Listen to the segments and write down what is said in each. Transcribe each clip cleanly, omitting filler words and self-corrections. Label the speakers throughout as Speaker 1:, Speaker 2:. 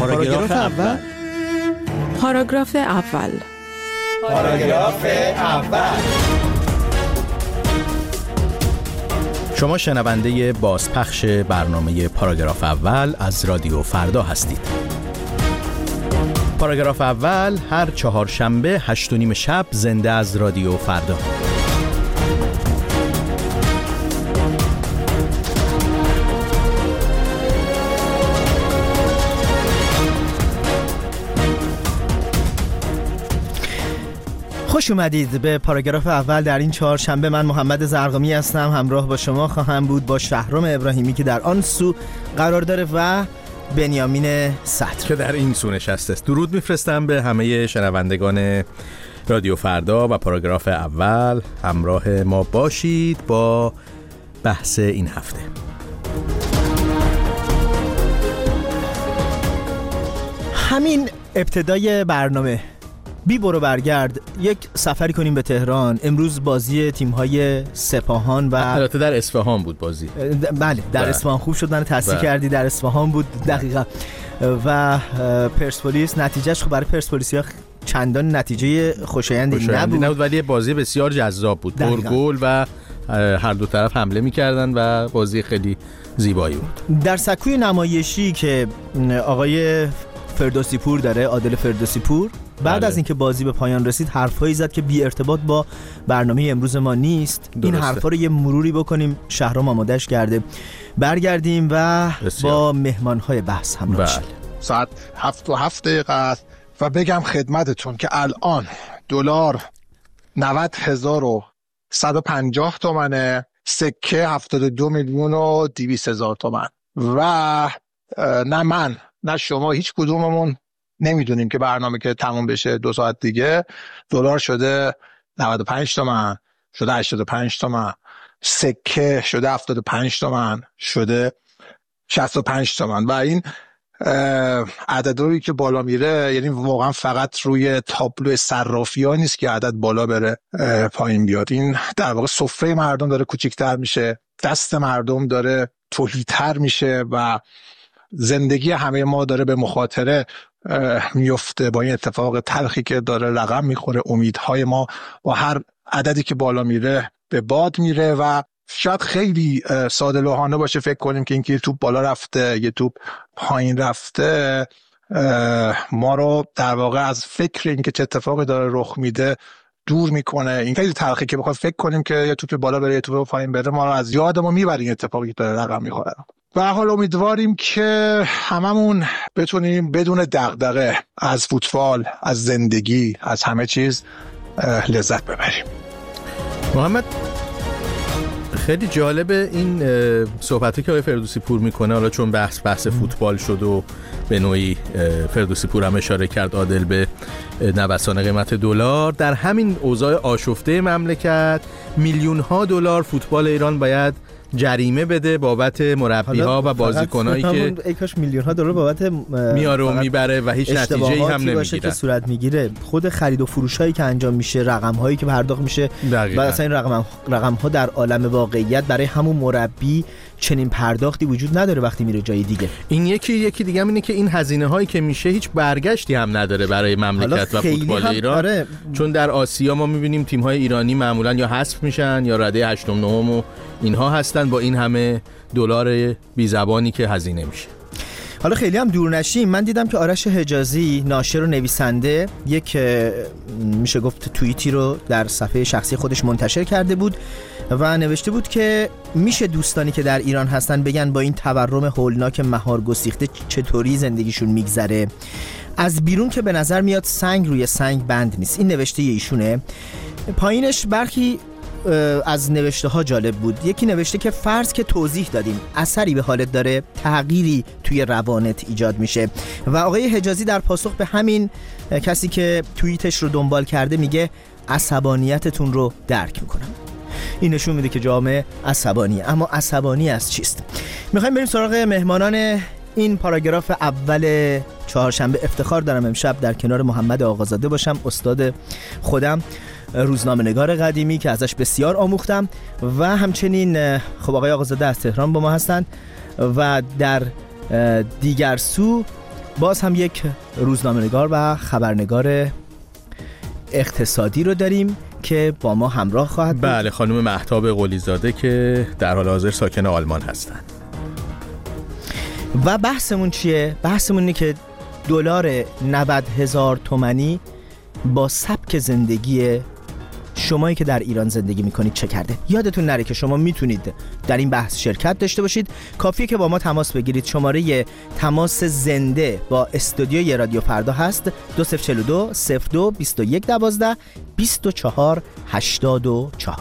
Speaker 1: پاراگراف اول.
Speaker 2: پاراگراف اول.
Speaker 1: پاراگراف اول.
Speaker 3: شما شنونده بازپخش برنامه پاراگراف اول از رادیو فردا هستید. پاراگراف اول هر چهارشنبه 8:30 شب زنده از رادیو فردا. خوش اومدید به پاراگراف اول. در این چهارشنبه من محمد زرقامی هستم، همراه با شما خواهم بود با شهرام ابراهیمی که در آن سو قرار داره و بنیامین سطر که در این سو نشسته است. درود میفرستم به همه شنوندگان رادیو فردا و پاراگراف اول. همراه ما باشید با بحث این هفته. همین ابتدای برنامه بی برو برگرد یک سفری کنیم به تهران. امروز بازی تیم‌های سپاهان و البته در اصفهان بود بازی. بله در اصفهان. خوب شد من تصحیح کردی، در اصفهان بود دقیقاً. و پرسپولیس نتیجهش برای پرسپولیسیا چندان نتیجه خوشایندی نبود، ولی بازی بسیار جذاب بود، پر گل و هر دو طرف حمله می‌کردن و بازی خیلی زیبایی بود. در سکوی نمایشی که آقای فردوسی پور داره، عادل فردوسی پور، بعد از اینکه بازی به پایان رسید حرفایی زد که بی ارتباط با برنامه امروز ما نیست. این حرفا رو یه مروری بکنیم، شهرام آمادهش کرده. برگردیم و با مهمان‌های بحث همراه شیم.
Speaker 4: ساعت 7:07 و بگم خدمتتون که الان دلار 90,150 تومنه، سکه 72,200,000 تومن و نه من نه شما هیچ کدوممون نمیدونیم که برنامه که تموم بشه 2 ساعت دیگه دلار شده 95 تومن، شده 85 تومن، سکه شده 75 تومن، شده 65 تومن و این عددهایی که بالا میره یعنی واقعا فقط روی تابلو صرافی‌ها نیست که عدد بالا بره پایین بیاد. این در واقع سفره مردم داره کوچیک‌تر میشه، دست مردم داره تهی‌تر میشه و زندگی همه ما داره به مخاطره میفته با این اتفاق تلخی که داره رقم میخوره. امیدهای ما با هر عددی که بالا میره به باد میره و شاید خیلی ساده لوحانه باشه فکر کنیم که اینکه یه توپ بالا رفته یه توپ پایین رفته ما رو در واقع از فکر اینکه چه اتفاقی داره رخ میده دور میکنه. این خیلی تلخی که بخواد فکر کنیم که یه توپ بالا بره یه توپ پایین بره، ما رو از یادمون میبره این اتفاقی که داره رقم میخوره. به هر حال امیدواریم که هممون بتونیم بدون دغدغه از فوتبال، از زندگی، از همه چیز لذت ببریم.
Speaker 3: محمد، خیلی جالبه این صحبتی که آقای فردوسی پور میکنه، حالا چون بحث فوتبال شد و به نوعی فردوسی پور هم اشاره کرد عادل به نوسان قیمت دلار. در همین اوضاع آشفته مملکت میلیون‌ها دلار فوتبال ایران باید جریمه بده بابت مربی‌ها و بازیکنایی که
Speaker 1: ای کاش میلیون‌ها دلار بابت
Speaker 3: میاره و میبره و هیچ نتیجه‌ای هم نمیگیره
Speaker 1: که صورت میگیره. خود خرید و فروشایی که انجام میشه، رقم‌هایی که پرداخت میشه و اصلا این رقم‌ها در عالم واقعیت برای همون مربی چنین پرداختی وجود نداره وقتی میره جای دیگه.
Speaker 3: این یکی دیگه هم اینه که این هزینه‌هایی که میشه هیچ برگشتی هم نداره برای مملکت و فوتبال ایران. چون در آسیا ما می‌بینیم تیم‌های ایرانی معمولاً یا حذف میشن یا رده 8 9 و اینها هستن با این همه دلار بی زبانی که هزینه میشه.
Speaker 1: حالا خیلی هم دور نشیم، من دیدم که آرش حجازی ناشر و نویسنده یک میشه گفت توییتی رو در صفحه شخصی خودش منتشر کرده بود و نوشته بود که میشه دوستانی که در ایران هستن بگن با این تورم هولناک مهار گسیخته چطوری زندگیشون میگذره. از بیرون که به نظر میاد سنگ روی سنگ بند نیست. این نوشته ایشونه. پایینش برخی از نوشته ها جالب بود. یکی نوشته که فرض که توضیح دادیم اثری به حالت داره، تغییری توی روانت ایجاد میشه. و آقای حجازی در پاسخ به همین کسی که توییتش رو دنبال کرده میگه عصبانیتتون رو درک میکنم. این نشون میده که جامعه عصبانیه، اما عصبانی از چیست؟ میخوایم بریم سراغ مهمانان این پاراگراف اول چهارشنبه. افتخار دارم امشب در کنار محمد آقازاده باشم، استاد خودم، روزنامه‌نگار قدیمی که ازش بسیار آموختم و همچنین خب آقای آقازاده از تهران با ما هستند و در دیگر سو باز هم یک روزنامه‌نگار و خبرنگار اقتصادی رو داریم که با ما همراه خواهد بود.
Speaker 3: بله، خانم مهتاب قلی‌زاده که در حال حاضر ساکن آلمان هستند.
Speaker 1: و بحثمون چیه؟ بحثمون اینه که دلار 90,000 تومانی با سبک زندگی شمایی که در ایران زندگی میکنید چه کرده. یادتون نره که شما میتونید در این بحث شرکت داشته باشید. کافیه که با ما تماس بگیرید. شماره تماس زنده با استودیوی رادیو فردا هست 2042 02 21 12 24 84.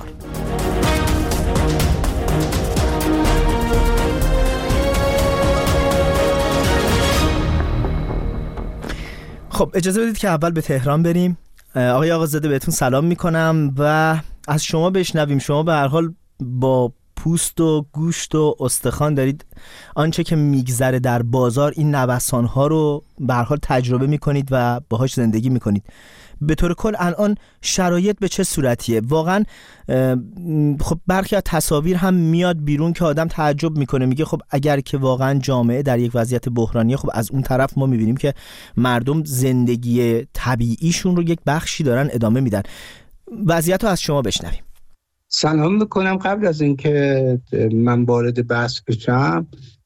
Speaker 1: خب اجازه بدید که اول به تهران بریم. آقای آقازاده بهتون سلام میکنم و از شما بشنویم. شما به هر حال با پوست و گوشت و استخوان دارید آنچه که میگذره در بازار، این نوسان‌ها رو به هر حال تجربه میکنید و باهاش زندگی میکنید. به طور کل الان شرایط به چه صورتیه؟ واقعا خب برخی از تصاویر هم میاد بیرون که آدم تعجب میکنه، میگه خب اگر که واقعا جامعه در یک وضعیت بحرانیه، خب از اون طرف ما میبینیم که مردم زندگی طبیعیشون رو یک بخشی دارن ادامه میدن. وضعیت رو از شما بشنویم.
Speaker 5: سلام میکنم. قبل از اینکه من وارد بحث بشم،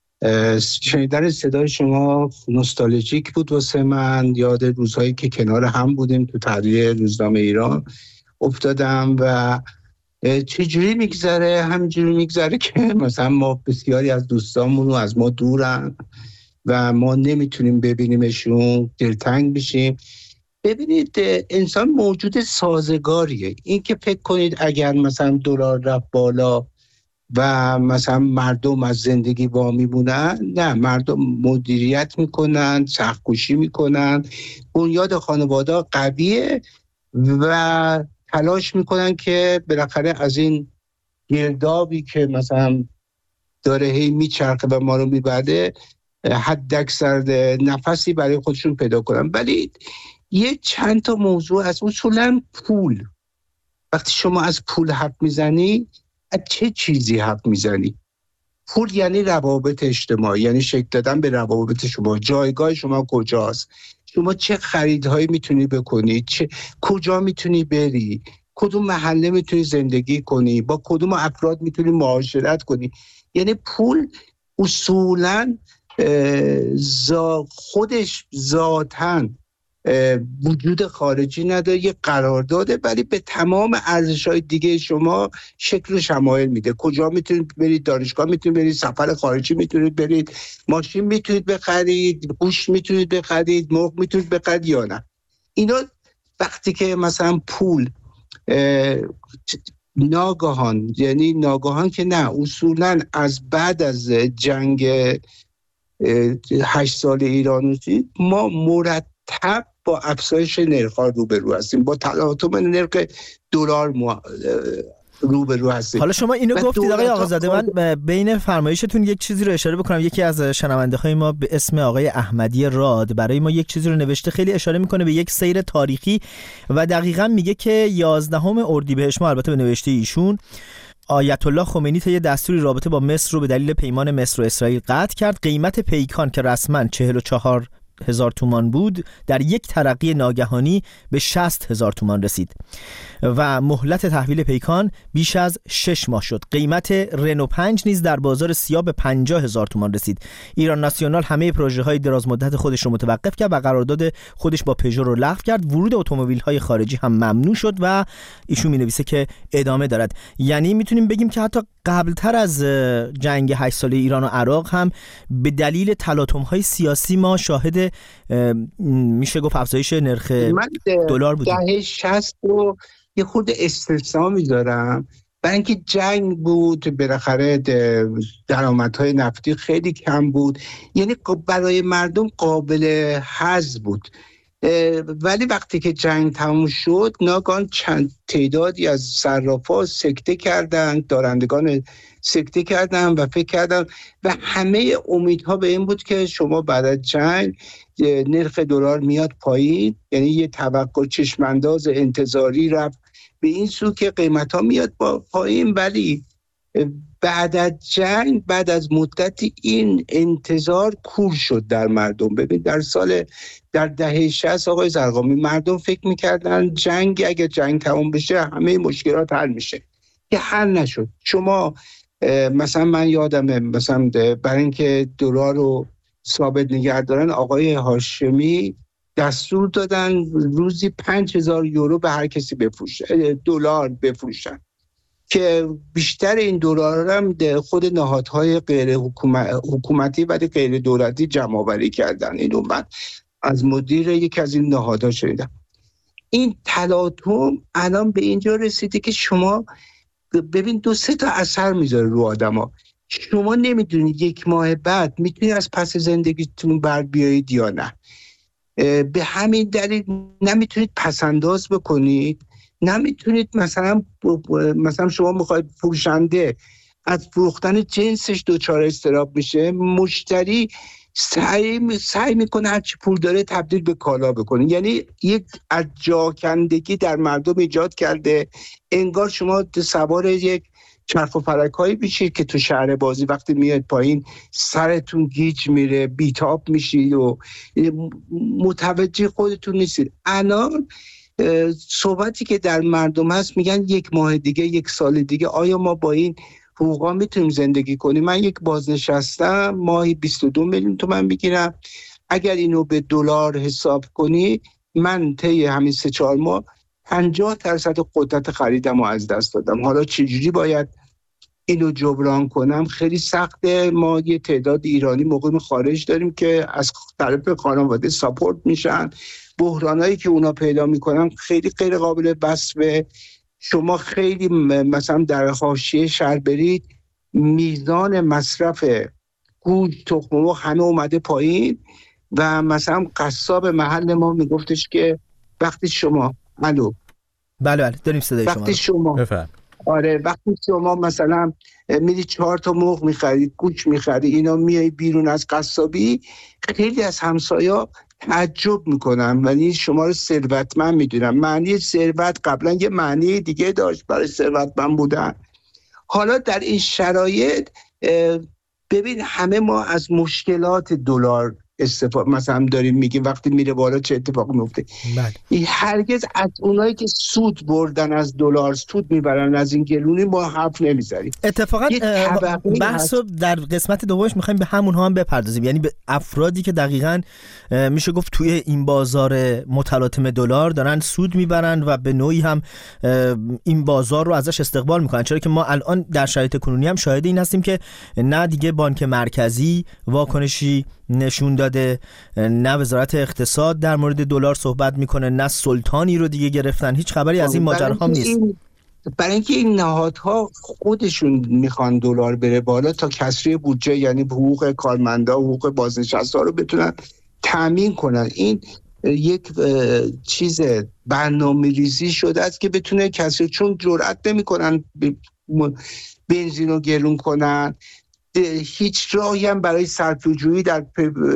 Speaker 5: شنیدن صدای شما نوستالژیک بود واسه من. یاد روزهایی که کنار هم بودیم تو تحریر روزنامه ایران افتادم و چجوری میگذره. همینجوری میگذره که مثلا ما بسیاری از دوستامون از ما دورن و ما نمیتونیم ببینیمشون، دلتنگ بشیم. ببینید، انسان موجود سازگاریه. این که فکر کنید اگر مثلا دلار رفت بالا و مثلا مردم از زندگی وامی مونن، نه، مردم مدیریت میکنن، سخت‌کوشی میکنن، بنیاد خانواده قویه و تلاش میکنن که بالاخره از این گردابی که مثلا داره هی میچرخه و ما رو میبرده حداکثر نفسی برای خودشون پیدا کنن. ولی یه چند تا موضوع از اصولا پول. وقتی شما از پول حرف میزنی، از چه چیزی حرف میزنی؟ پول یعنی روابط اجتماعی، یعنی شکل دادن به روابط شما. جایگاه شما کجاست؟ شما چه خریدهایی میتونی بکنی؟ کجا میتونی بری؟ کدوم محله میتونی زندگی کنی؟ با کدوم افراد میتونی معاشرت کنی؟ یعنی پول اصولاً خودش ذاتاً وجود خارجی نداره، یه قرارداده، ولی به تمام ارزش‌های دیگه شما شکل و شمایل میده. کجا میتونید برید؟ دانشگاه میتونید برید، سفر خارجی میتونید برید، ماشین میتونید بخرید، گوشت میتونید بخرید، مرغ میتونید بخرید یا نه. اینا وقتی که مثلا پول ناگهان، یعنی ناگهان که نه، اصولاً از بعد از جنگ 8 سال ایران ما مرتب با افزایش نرخ‌ها روبرو هستیم، با تلاطم نرخ دلار روبرو هستیم.
Speaker 1: حالا شما اینو گفتید آقای آقازاده، من بین فرمایشتون یک چیزی رو اشاره بکنم. یکی از شنونده‌های ما به اسم آقای احمدی راد برای ما یک چیزی رو نوشته، خیلی اشاره میکنه به یک سیر تاریخی و دقیقاً میگه که 11 اردیبهشت ماه، البته به نوشته ایشون، آیت الله خمینی طی دستوری رابطه با مصر رو به دلیل پیمان مصر و اسرائیل قطع کرد. قیمت پیکان که رسما 44,000 تومان بود، در یک ترقی ناگهانی به 60,000 تومان رسید و مهلت تحویل پیکان بیش از 6 ماه شد. قیمت رنو 5 نیز در بازار سیاه به 50,000 تومان رسید. ایران ناسیونال همه پروژه‌های دراز مدت خودش رو متوقف کرد و قرارداد خودش با پژو رو لغو کرد. ورود اتومبیل‌های خارجی هم ممنوع شد و ایشون می‌نویسه که ادامه دارد. یعنی میتونیم بگیم که حتی قبلتر از جنگ 8 ساله ایران و عراق هم به دلیل تلاطم‌های سیاسی ما شاهد میشه گفت افزایش نرخ دلار بودیم.
Speaker 5: دهه 60 رو یه خورده استثنا میذارم، برای اینکه جنگ بود، بالاخره درآمدهای نفتی خیلی کم بود، یعنی برای مردم قابل هضم بود. ولی وقتی که جنگ تموم شد، ناگهان چند تعدادی از صرافا سکته کردن، دارندگان سکته کردن و فکر کردن و همه امیدها به این بود که شما بعد از جنگ نرخ دلار میاد پایین، یعنی یه توقع چشمانداز انتظاری رفت به این سو که قیمت ها میاد پایین. ولی بعد از جنگ، بعد از مدتی این انتظار کور شد در مردم. ببین در دهه 60 آقای زرقامی مردم فکر میکردن اگه جنگ تموم بشه همه مشکلات حل میشه، که حل نشد. شما مثلا من یادمه مثلا برای اینکه دلار رو ثابت نگه دارن آقای هاشمی دستور دادن روزی 5000 یورو به هر کسی دلار بفروشن که بیشتر این دلار هم خود نهادهای غیر حکومتی ولی غیر دولتی جمع آوری کردن. اینو من از مدیر یکی از این نهادها شنیدم. این تلاطم الان به اینجا رسیده که شما ببین 2-3 تا اثر میذاره رو آدما. شما نمیدونید 1 ماه بعد میتونید از پس زندگیتون بر بیایید یا نه. به همین دلیل نمیتونید پسنداز بکنید، نمیتونید مثلا شما میخواید فروشنده از فروختن جنسش دچار اضطراب بشه، مشتری سعی میکنه هرچی پول داره تبدیل به کالا بکنه. یعنی یک جاکندگی در مردم ایجاد کرده، انگار شما سوار یک چرخ و فلکایی بشید که تو شهر بازی وقتی میاد پایین سرتون گیج میره، بیتاب میشید و متوجه خودتون نیستید. الان صحبتی که در مردم هست میگن 1 ماه دیگه، 1 سال دیگه آیا ما با این حقوقا میتونیم زندگی کنیم؟ من یک بازنشستم، ماهی 22 میلیون تومان میگیرم. اگر اینو به دلار حساب کنی من طی همین 3-4 ماه 50% قدرت خریدم رو از دست دادم. حالا چجوری باید اینو جبران کنم؟ خیلی سخته. ما یه تعداد ایرانی مقیم خارج داریم که از طرف خانواده ساپورت میشن. بحرانایی که اونا پیدا میکنن خیلی غیر قابل وصفه. شما خیلی مثلا در حاشیه شهر برید، میزان مصرف گوشت، تخم مرغ همه اومده پایین و مثلا قصاب محل ما میگفتش که وقتی شما
Speaker 1: بله داریم صدای شما
Speaker 5: بفرمایید. آره وقتی شما مثلا میری 4 تا مرغ میخرید، گوشت میخری، اینا میای بیرون از قصابی، خیلی از همسایا تعجب میکنن ولی شما رو ثروتمند میدونن. معنی ثروت قبلا یه معنی دیگه داشت برای ثروتمند بودن. حالا در این شرایط ببین همه ما از مشکلات دلار استفاده مثلا داریم میگیم وقتی میره بالا چه اتفاقی میفته. این هرگز از اونایی که سود بردن از دلار سود میبرن از این گلونی ما حرف نمیزنیم.
Speaker 1: اتفاقا بحثو در قسمت دومش میخوایم به همونها هم بپردازیم، یعنی به افرادی که دقیقاً میشه گفت توی این بازار متلاطم دلار دارن سود میبرن و به نوعی هم این بازار رو ازش استقبال میکنن، چرا که ما الان در شرایط کنونی هم شاهد این هستیم که نه دیگه بانک مرکزی واکنشی نشون داده، نه وزارت اقتصاد در مورد دلار صحبت میکنه، نه سلطانی رو دیگه گرفتن، هیچ خبری از این ماجراها نیست.
Speaker 5: برای اینکه این نهادها خودشون میخوان دلار بره بالا تا کسری بودجه، یعنی حقوق کارمندا و حقوق بازنشسته رو بتونن تامین کنن. این یک چیز برنامه‌ریزی شده است که بتونه کسری، چون جرئت نمیکنن بنزین رو گرون کنن، هیچ راهی هم برای صرفه‌جویی در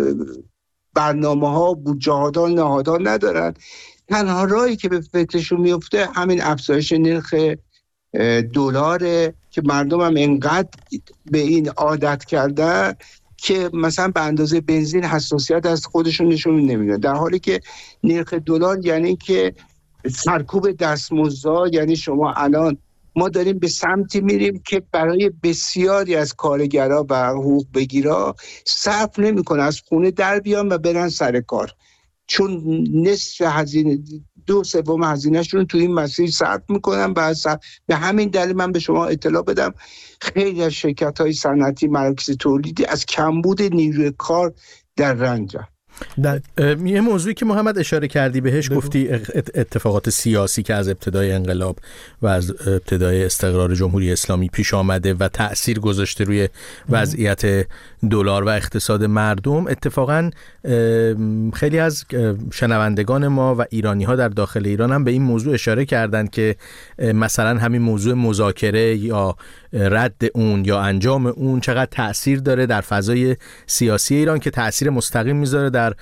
Speaker 5: برنامه‌ها بودجه ها نهادها ندارن. تنها راهی که به فکرشون میفته همین افزایش نرخ دلاره که مردم هم انقدر به این عادت کردن که مثلا به اندازه بنزین حساسیت از خودشون نشون نمیدن، در حالی که نرخ دلار یعنی که سرکوب دستمزدها. یعنی شما الان ما داریم به سمتی میریم که برای بسیاری از کارگرها و حقوق بگیرا صرف نمیکنه از خونه در بیان و برن سر کار، چون نصف هزینه 2/3 هزینه‌شون تو این مسیر صرف میکنن. به همین دلیل من به شما اطلاع بدم خیلی از شرکت‌های صنعتی مراکز تولیدی از کمبود نیروی کار در رنجن.
Speaker 3: یه موضوعی که محمد اشاره کردی بهش گفتی اتفاقات سیاسی که از ابتدای انقلاب و از ابتدای استقرار جمهوری اسلامی پیش آمده و تأثیر گذاشته روی وضعیت دلار و اقتصاد مردم. اتفاقا خیلی از شنوندگان ما و ایرانی‌ها در داخل ایران هم به این موضوع اشاره کردن که مثلا همین موضوع مذاکره یا رد اون یا انجام اون چقدر تأثیر داره در فضای سیاسی ایران که تأثیر مستقیم میذاره در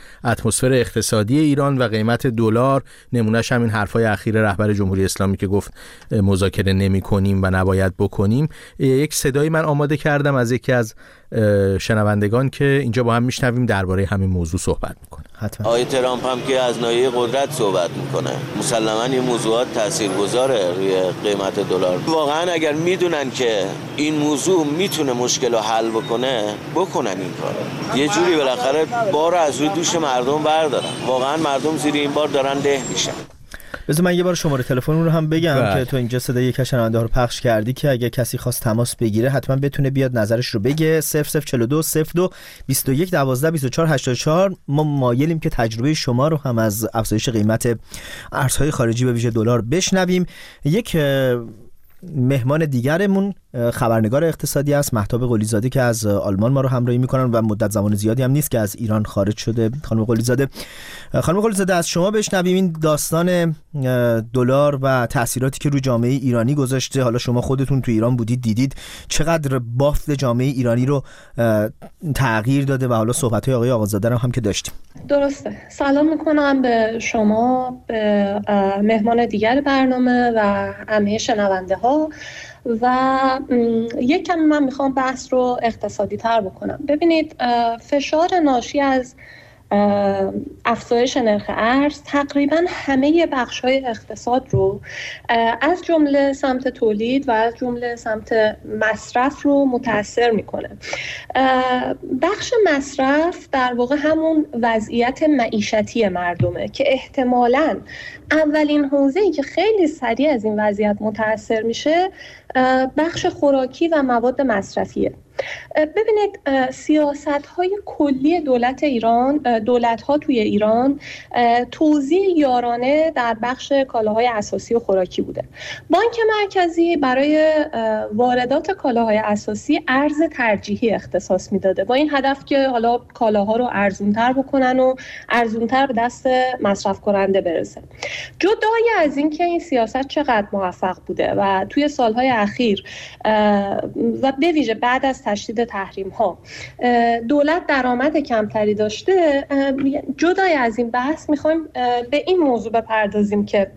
Speaker 3: اتمسفر اقتصادی ایران و قیمت دلار. نمونهش همین حرفای اخیر رهبر جمهوری اسلامی که گفت مذاکره نمی‌کنیم و نباید بکنیم. یک صدایی من آماده کردم از یکی از شنوندگان که اینجا با هم میشنویم درباره همین موضوع صحبت میکنه.
Speaker 6: حتما. آقای ترامپ هم که از ناحیه قدرت صحبت میکنه، مسلماً این موضوعات تاثیرگذاره روی قیمت دلار. واقعا اگر میدونن که این موضوع میتونه مشکل رو حل بکنن این کارو، یه جوری بالاخره بار از روی دوش مردم بردارن. واقعا مردم زیر این بار دارن له میشن.
Speaker 1: بذار من یه بار شماره تلفن رو هم بگم که تو اینجا صدای یک شنونده رو پخش کردی که اگه کسی خواست تماس بگیره حتما بتونه بیاد نظرش رو بگه. 0042 02 21 12 24 84. ما مایلیم که تجربه شما رو هم از افزایش قیمت ارزهای خارجی به ویژه دلار بشنویم. یک مهمان دیگرمون خبرنگار اقتصادی است، مهتاب قلی‌زاده، که از آلمان ما رو همراهی میکنن و مدت زمان زیادی هم نیست که از ایران خارج شده. خانم قلی‌زاده از شما بشنویم این داستان دلار و تأثیراتی که روی جامعه ایرانی گذاشته. حالا شما خودتون تو ایران بودید، دیدید چقدر بافت جامعه ایرانی رو تغییر داده و حالا صحبت‌های آقای آقازاده هم که داشتیم.
Speaker 7: درسته. سلام میکنم به شما، به مهمان دیگر برنامه و همه شنونده ها. و یک کمی من میخوام بحث رو اقتصادی تر بکنم. ببینید، فشار ناشی از افزایش نرخ ارز تقریبا همه بخش‌های اقتصاد رو از جمله سمت تولید و از جمله سمت مصرف رو متاثر میکنه. بخش مصرف در واقع همون وضعیت معیشتی مردمه که احتمالاً اولین حوزه‌ای که خیلی سریع از این وضعیت متاثر میشه بخش خوراکی و مواد مصرفیه. ببینید، سیاست‌های کلی دولت‌ها توی ایران توزیع یارانه در بخش کالاهای اساسی و خوراکی بوده. بانک مرکزی برای واردات کالاهای اساسی ارز ترجیحی اختصاص میداده با این هدف که حالا کالاها رو ارزان‌تر بکنن و ارزان‌تر به دست مصرف کننده برسه. جدای از این که این سیاست چقدر موفق بوده و توی سالهای اخیر و به ویژه بعد از تشدید تحریم ها دولت درآمد کمتری داشته، جدای از این بحث میخوایم به این موضوع بپردازیم که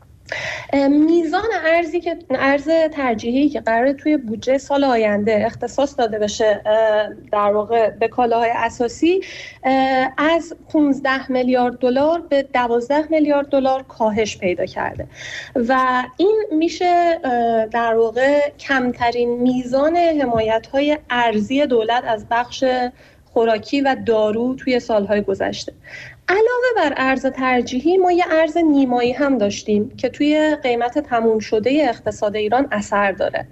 Speaker 7: میزان ارز ترجیحی که قراره توی بودجه سال آینده اختصاص داده بشه در واقع به کالاهای اساسی از 15 میلیارد دلار به 12 میلیارد دلار کاهش پیدا کرده و این میشه در واقع کمترین میزان حمایت‌های ارزی دولت از بخش خوراکی و دارو توی سالهای گذشته. علاوه بر ارز ترجیحی ما یه ارز نیمایی هم داشتیم که توی قیمت تموم شده اقتصاد ایران اثر داره.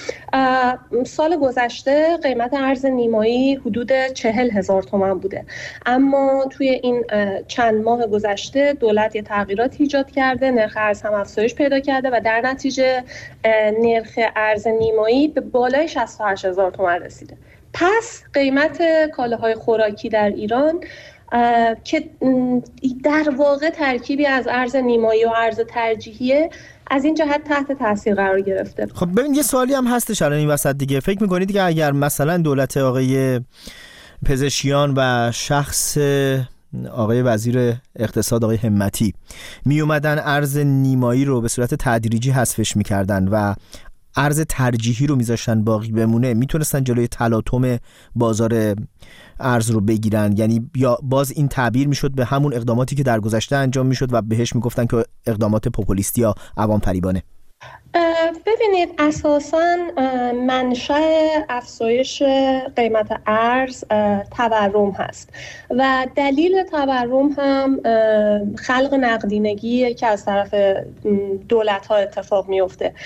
Speaker 7: سال گذشته قیمت ارز نیمایی حدود 40,000 تومان بوده، اما توی این چند ماه گذشته دولت یه تغییرات ایجاد کرده، نرخ ارز هم افزایش پیدا کرده و در نتیجه نرخ ارز نیمایی به بالای 68,000 تومان رسیده. پس قیمت کالاهای خوراکی در ایران که در واقع ترکیبی از ارز نیمایی و ارز ترجیحیه از این جهت تحت تاثیر قرار گرفته.
Speaker 1: خب ببین، یه سوالی هم هستش الان این وسط دیگه. فکر می‌کنید که اگر مثلا دولت آقای پزشکیان و شخص آقای وزیر اقتصاد آقای همتی می اومدن ارز نیمایی رو به صورت تدریجی حذفش می‌کردن و ارز ترجیحی رو میذاشتن باقی بمونه، میتونستن جلوی تلاطم بازار ارز رو بگیرن؟ یعنی یا باز این تعبیر میشد به همون اقداماتی که در گذشته انجام میشد و بهش میگفتن که اقدامات پوپولیستی یا عوام فریبانه؟
Speaker 7: ببینید، اساساً منشأ افزایش قیمت ارز تورم هست و دلیل تورم هم خلق نقدینگیه که از طرف دولت‌ها اتفاق میفته.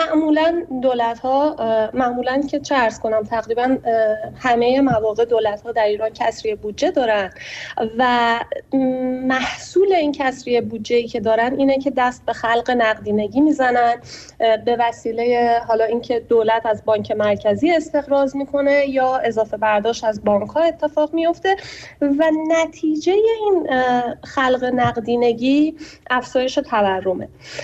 Speaker 7: معمولاً که چه عرض کنم، تقریباً همه مواقع دولت‌ها در ایران کسری بودجه دارن و محصول این کسری بودجه‌ای که دارن اینه که دست به خلق نقدینگی میزنن به وسیله حالا اینکه دولت از بانک مرکزی استقراض میکنه یا اضافه برداشت از بانک ها اتفاق میفته و نتیجه این خلق نقدینگی افزایش تورمه.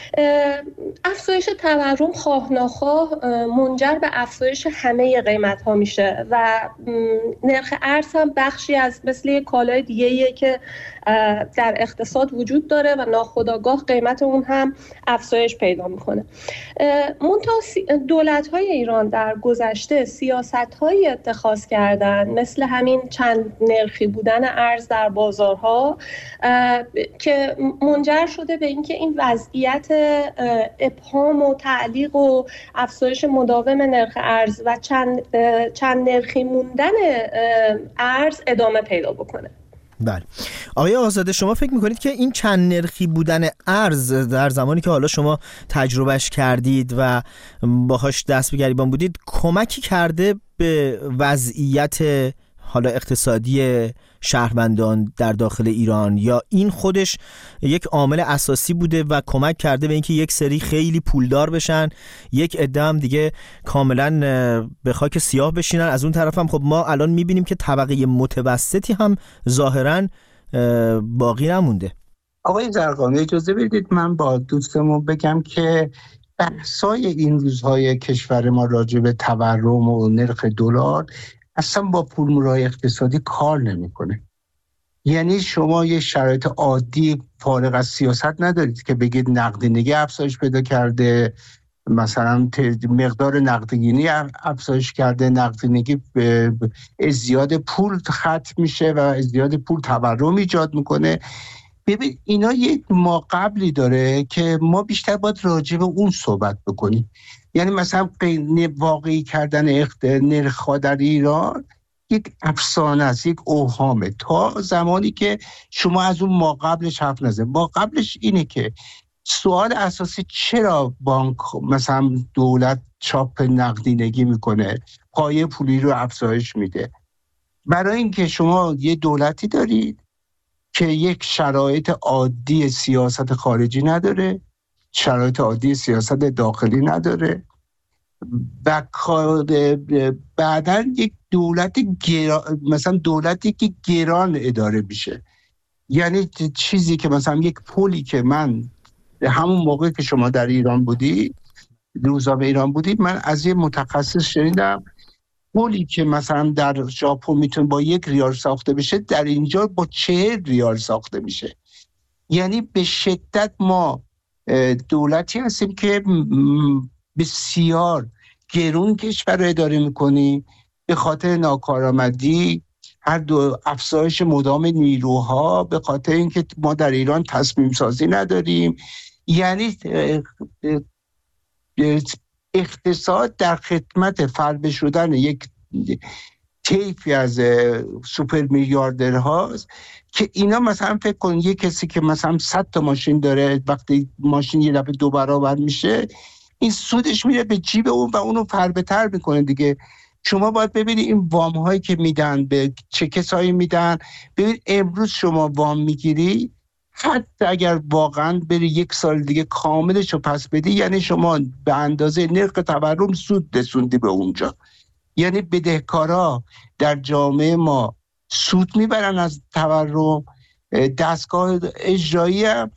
Speaker 7: افزایش تورم خواه ناخواه منجر به افزایش همه قیمت ها میشه و نرخ ارز هم بخشی از مثل یک کالای دیگه‌ایه که در اقتصاد وجود داره و ناخودآگاه قیمت اون هم افزایش پیدا میکنه. منتها دولت‌های ایران در گذشته سیاست‌های اتخاذ کردن مثل همین چند نرخی بودن ارز در بازارها که منجر شده به اینکه این وضعیت ابهام و تعلیق و افزایش مداوم نرخ ارز و چند نرخی موندن ارز ادامه پیدا بکنه.
Speaker 1: بله. آقای آزاده، شما فکر میکنید که این چند نرخی بودن ارز در زمانی که حالا شما تجربهش کردید و باهاش دست به گریبان بودید کمکی کرده به وضعیت حالا اقتصادی شهروندان در داخل ایران، یا این خودش یک عامل اساسی بوده و کمک کرده به اینکه یک سری خیلی پولدار بشن، یک عده هم دیگه کاملا به خاک سیاه بشینن؟ از اون طرف هم خب ما الان میبینیم که طبقه متوسطی هم ظاهرا باقی نمونده.
Speaker 5: آقای زرقامی اجازه بدید من با دوستمون بگم که بحثای این روزهای کشور ما راجع به تورم و نرخ دلار اصلا با پولمورای اقتصادی کار نمیکنه. یعنی شما یه شرایط عادی فارغ از سیاست ندارید که بگید نقدینگی افزایش پیدا کرده، مثلا مقدار نقدینگی افزایش کرده، نقدینگی ازدیاد پول ختم میشه و ازدیاد پول تورم ایجاد میکنه. ببین اینا یک ماقبلی داره که ما بیشتر باید راجع به اون صحبت بکنیم. یعنی مثلا واقعی کردن نرخ‌ها در ایران یک افسانه است، یک اوهامه تا زمانی که شما از اون ماقبلش حرف نزنید. ماقبلش اینه که سوال اساسی چرا بانک مثلا دولت چاپ نقدینگی میکنه، پایه پولی رو افزایش میده؟ برای اینکه شما یه دولتی دارید که یک شرایط عادی سیاست خارجی نداره، شرایط عادی سیاست داخلی نداره و بعداً یک دولت مثلا دولتی که گران اداره میشه. یعنی چیزی که مثلا یک پولی که من همون موقع که شما در ایران بودی، روزنامه ایران بودید، من از یه متخصص شنیدم پولی که مثلا در ژاپن میتونه با 1 ریال ساخته بشه در اینجا با 40 ریال ساخته میشه. یعنی به شدت ما دولتی هستیم که بسیار گرون کشور رو اداره میکنیم به خاطر ناکارآمدی، هر دو افزایش مدام نیروها، به خاطر اینکه ما در ایران تصمیم سازی نداریم. یعنی اقتصاد در خدمت فربه شدن یک طیفی از سوپر میلیاردرهاست که اینا مثلا فکر کن یک کسی که مثلا 100 تا ماشین داره، وقتی ماشین یه دفعه 2 برابر میشه این سودش میره به جیب اون و اونو فربه تر میکنه دیگه. شما باید ببینید این وام هایی که میدن به چه کسایی میدن. ببین امروز شما وام میگیری، حتی اگر واقعا بری 1 سال دیگه کاملش رو پس بدی، یعنی شما به اندازه نرخ تورم سود رسوندی به اونجا. یعنی بدهکارا در جامعه ما سود میبرن از تورم، دستگاه اجرایی هم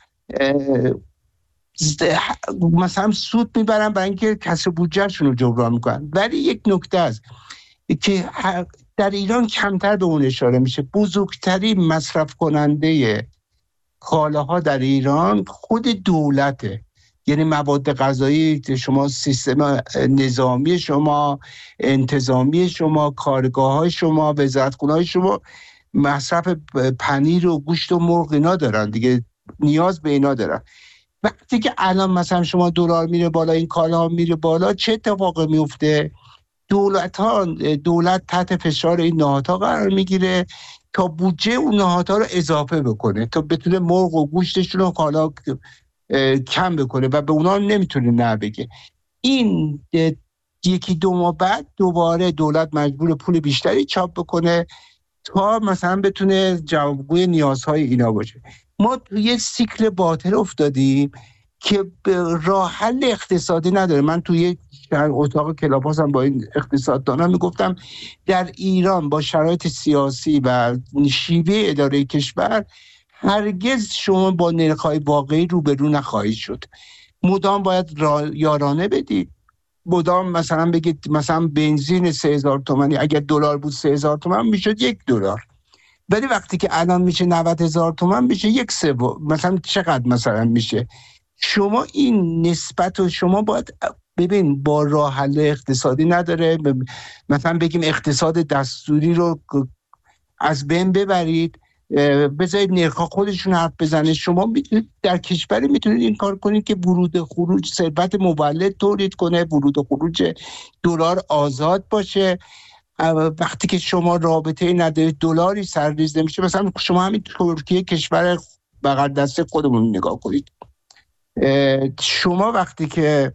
Speaker 5: مثلا سود میبرن برای اینکه کسر بودجهشون رو جبران میکنن. ولی یک نکته است که در ایران کمتر به اون اشاره میشه. بزرگترین مصرف کننده کالاها در ایران خود دولته. یعنی مواد غذایی شما، سیستم نظامی شما، انتظامی شما، کارگاه‌های شما، وزارتخونه‌های شما مصرف پنیر و گوشت و مرغ اینا دارن دیگه، نیاز به اینا دارن. وقتی که الان مثلا شما دلار میره بالا، این کالا میره بالا، چه اتفاقی میفته؟ دولت تحت فشار این نهادها قرار میگیره تا بودجه اون نهادها رو اضافه بکنه تا بتونه مرغ و گوشتشون رو کالا کم بکنه و به اونا نمیتونه نه بگه. این 1-2 ماه بعد دوباره دولت مجبور پول بیشتری چاپ بکنه تا مثلا بتونه جوابگوی نیازهای اینا باشه. ما توی یه سیکل باطل افتادیم که راه حل اقتصادی نداره. من توی اتاق کلاباس هم با این اقتصاددانان میگفتم در ایران با شرایط سیاسی و شیوه اداره کشور هرگز شما با نرخ‌های واقعی روبرو نخواهید شد. مدام باید یارانه بدید، مدام مثلا بگید مثلا بنزین 3000 تومانی اگر دلار بود 3000 تومان میشد $1، ولی وقتی که الان میشه 90,000 تومان میشه 1/3. مثلا چقدر مثلا میشه؟ شما این نسبت رو شما باید ببین با راه حل اقتصادی نداره. مثلا بگیم اقتصاد دستوری رو از بین ببرید، بذارید نرخ‌ها خودشون حرف بزنه. شما میتونید در کشوری میتونید این کار کنید که ورود خروج ثروت مولد تولید کنه، ورود و خروج دلار آزاد باشه. وقتی که شما رابطه‌ای ندارید دلاری سرریز نمیشه. مثلا شما همین ترکیه کشور بغل دست خودمون نگاه کنید. شما وقتی که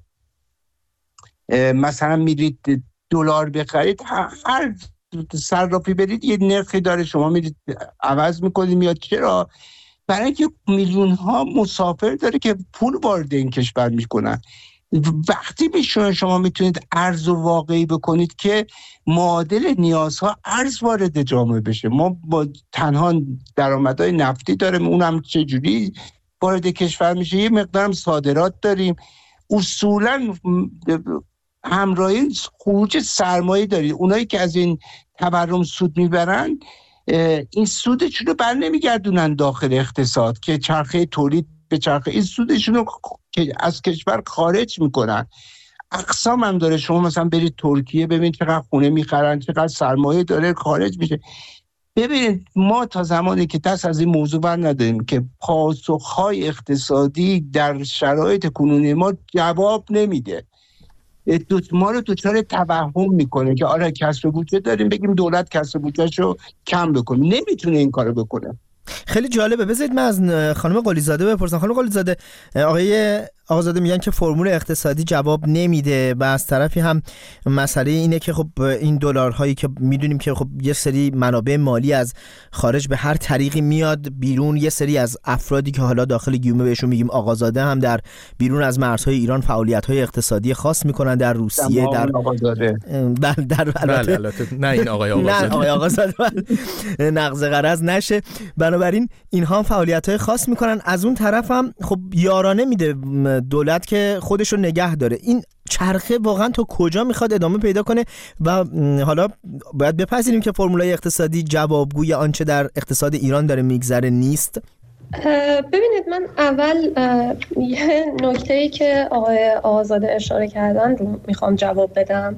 Speaker 5: مثلا میرید دلار بخرید، هر صرافی برید یه نرخی داره، شما میرید عوض میکنید میاد. چرا؟ برای اینکه میلیون ها مسافر داره که پول وارد این کشور میکنن. وقتی میشونه شما میتونید ارز واقعی بکنید که معادل نیازها ارز وارد جامعه بشه. ما با تنها درآمدهای نفتی داریم، اونم چجوری وارد کشور میشه؟ یه مقدارم صادرات داریم. اصولا همراهی خروج سرمایه دارید. اونایی که از این تورم سود میبرن این سودشون رو بر نمیگردونن داخل اقتصاد که چرخه تولید به چرخه، این سودشون رو که از کشور خارج میکنن. اقسام هم داره. شما مثلا برید ترکیه ببینید چقدر خونه میخرن، چقدر سرمایه داره خارج میشه. ببینید ما تا زمانی که دست از این موضوع بر نداریم که پاسخهای اقتصادی در شرایط کنونی ما جواب نمیده، ما رو دچار توهم میکنه که آره کسر بودجه داریم، بگیم دولت کسر بودجه‌ش رو کم بکنه. نمیتونه این کارو بکنه.
Speaker 1: خیلی جالبه. بذارید من از خانم قلیزاده بپرسم. خانم قلیزاده، آقای آقازاده میگن که فرمول اقتصادی جواب نمیده و از طرفی هم مسئله اینه که خب این دلارهایی که میدونیم که خب یه سری منابع مالی از خارج به هر طریقی میاد بیرون، یه سری از افرادی که حالا داخل گیومه بهشون میگیم آقازاده هم در بیرون از مرزهای ایران فعالیت‌های اقتصادی خاص میکنن، در روسیه، در
Speaker 3: نه این آقای آقازاده،
Speaker 1: نه آقای آقازاده نقض غرض نشه. بنابراین اینها فعالیت‌های خاص میکنن. از اون طرف هم خب یارانه میده دولت که خودش رو نگه داره. این چرخه واقعا تا کجا میخواد ادامه پیدا کنه؟ و حالا باید بپذیریم که فرمولای اقتصادی جوابگوی آنچه در اقتصاد ایران داره میگذره نیست.
Speaker 7: ببینید، من اول یه نکته‌ای که آقای آقازاده اشاره کردن رو میخوام جواب بدم.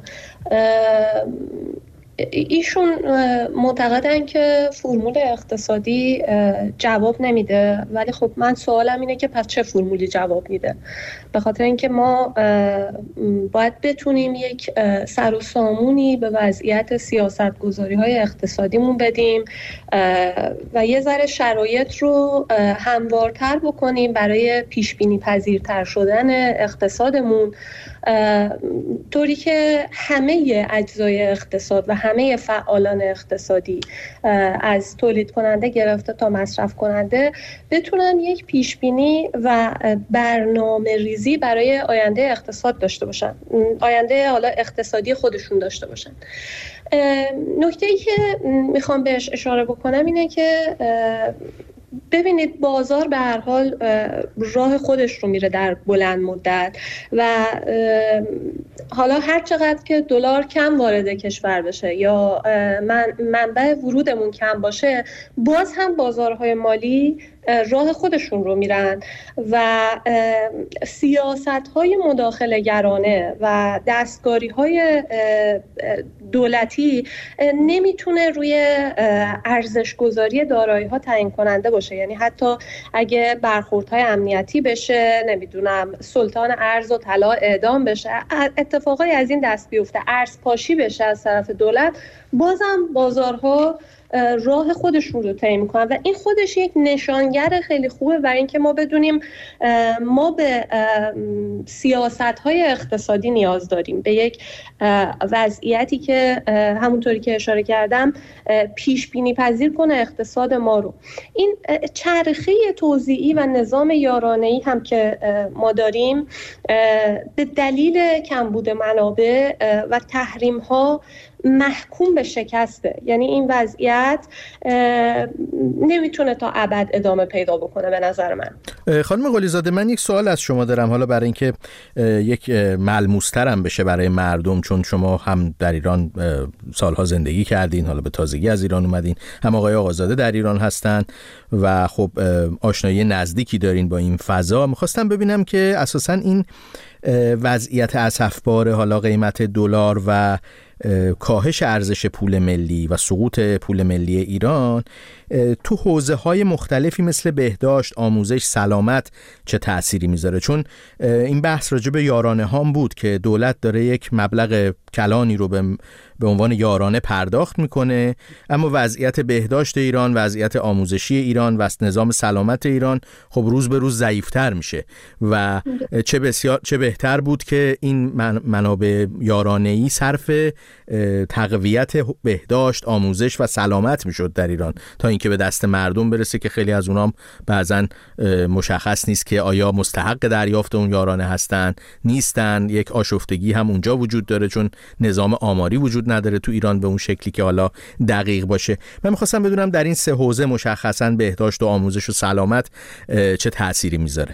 Speaker 7: ایشون معتقدن که فرمول اقتصادی جواب نمیده، ولی خب من سوالم اینه که پس چه فرمولی جواب میده؟ به خاطر اینکه ما باید بتونیم یک سر و سامونی به وضعیت سیاست‌گذاری‌های اقتصادیمون بدیم و یه ذره شرایط رو هموارتر بکنیم برای پیش‌بینی پذیرتر شدن اقتصادمون، طوری که همه اجزای اقتصاد و همه فعالان اقتصادی از تولید کننده گرفته تا مصرف کننده بتونن یک پیشبینی و برنامه ریزی برای آینده اقتصاد داشته باشن، آینده حالا اقتصادی خودشون داشته باشن. نکته‌ای که میخوام بهش اشاره بکنم اینه که ببینید بازار به هر حال راه خودش رو میره در بلند مدت و حالا هر چقدر که دلار کم وارد کشور بشه یا منبع ورودمون کم باشه، باز هم بازارهای مالی راه خودشون رو میرن و سیاست‌های مداخله‌گرانه و دستکاری‌های دولتی نمیتونه روی ارزش‌گذاری دارایی‌ها تعیین کننده باشه. یعنی حتی اگه برخوردهای امنیتی بشه، نمیدونم سلطان ارز و طلا اعدام بشه، اتفاقای از این دست بیفته، ارز پاشی بشه از طرف دولت، بازم بازارها راه خودشون رو طی میکنن و این خودش یک نشانگر خیلی خوبه برای اینکه ما بدونیم ما به سیاست‌های اقتصادی نیاز داریم، به یک وضعیتی که همونطوری که اشاره کردم پیش بینی پذیر کنه اقتصاد ما رو. این چرخه توزیعی و نظام یارانه‌ای هم که ما داریم به دلیل کمبود منابع و تحریم‌ها محکوم به شکسته، یعنی این وضعیت نمیتونه تا ابد ادامه پیدا بکنه به نظر من.
Speaker 3: خانم قلی‌زاده، من یک سوال از شما دارم، حالا برای اینکه یک ملموس‌تر هم بشه برای مردم، چون شما هم در ایران سالها زندگی کردین، حالا به تازگی از ایران اومدین، هم آقای آقازاده در ایران هستن و خب آشنایی نزدیکی دارین با این فضا. میخواستم ببینم که اساساً این وضعیت اسفبار حالا قیمت دلار و کاهش ارزش پول ملی و سقوط پول ملی ایران تو حوزه‌های مختلفی مثل بهداشت، آموزش، سلامت چه تأثیری میذاره؟ چون این بحث راجع به یارانه هام بود که دولت داره یک مبلغ کلانی رو به عنوان یارانه پرداخت میکنه، اما وضعیت بهداشت ایران، وضعیت آموزشی ایران و نظام سلامت ایران خب روز به روز ضعیف‌تر میشه و چه بهتر بود که این منابع یارانه‌ای صرف تقویت بهداشت، آموزش و سلامت میشد در ایران تا اینکه به دست مردم برسه که خیلی از اونام بعضن مشخص نیست که آیا مستحق دریافت اون یارانه هستن نیستن. یک آشفتگی هم اونجا وجود داره چون نظام آماری وجود نداره تو ایران به اون شکلی که حالا دقیق باشه. من می‌خواستم بدونم در این سه حوزه مشخصاً بهداشت و آموزش و سلامت چه تأثیری میذاره؟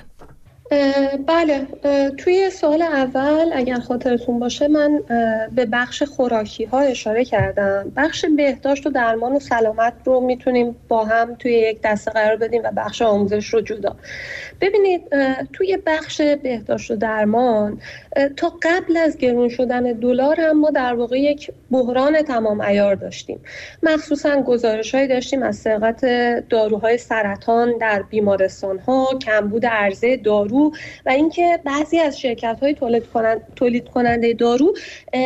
Speaker 7: بله، توی سوال اول اگر خاطرتون باشه من به بخش خوراکی ها اشاره کردم. بخش بهداشت و درمان و سلامت رو میتونیم با هم توی یک دسته قرار بدیم و بخش آموزش رو جدا. ببینید توی بخش بهداشت و درمان تا قبل از گرون شدن دلار هم ما در واقع یک بحران تمام عیار داشتیم. مخصوصا گزارش‌هایی داشتیم از سرقت داروهای سرطان در بیمارستان‌ها، کمبود عرضه دارو و اینکه بعضی از شرکت‌های تولید کننده دارو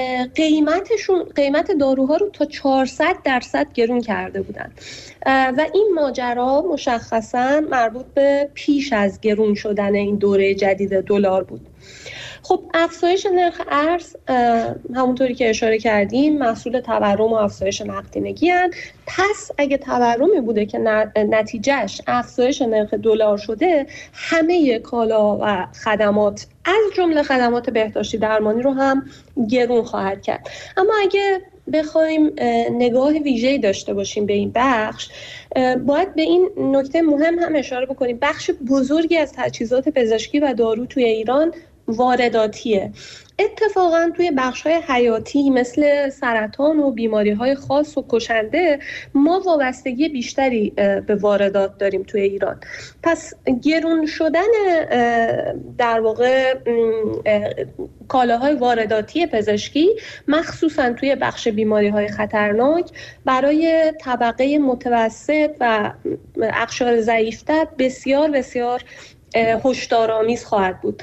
Speaker 7: قیمت داروها رو تا 400% گرون کرده بودند و این ماجرا مشخصاً مربوط به پیش از گرون شدن این دوره جدید دلار بود. خب افزایش نرخ ارز همونطوری که اشاره کردیم محصول تورم و افزایش نقدینگی هستند. پس اگه تورمی بوده که نتیجهش افزایش نرخ دلار شده، همه کالا و خدمات از جمله خدمات بهداشتی درمانی رو هم گرون خواهد کرد. اما اگه بخوایم نگاه ویژه‌ای داشته باشیم به این بخش، باید به این نکته مهم هم اشاره بکنیم. بخش بزرگی از تجهیزات پزشکی و دارو توی ایران وارداتیه. اتفاقا توی بخش‌های حیاتی مثل سرطان و بیماری‌های خاص و کشنده ما وابستگی بیشتری به واردات داریم توی ایران. پس گرون شدن در واقع کالاهای وارداتی پزشکی مخصوصا توی بخش بیماری‌های خطرناک برای طبقه متوسط و اقشار ضعیف‌تر بسیار بسیار هشدارآمیز خواهد بود.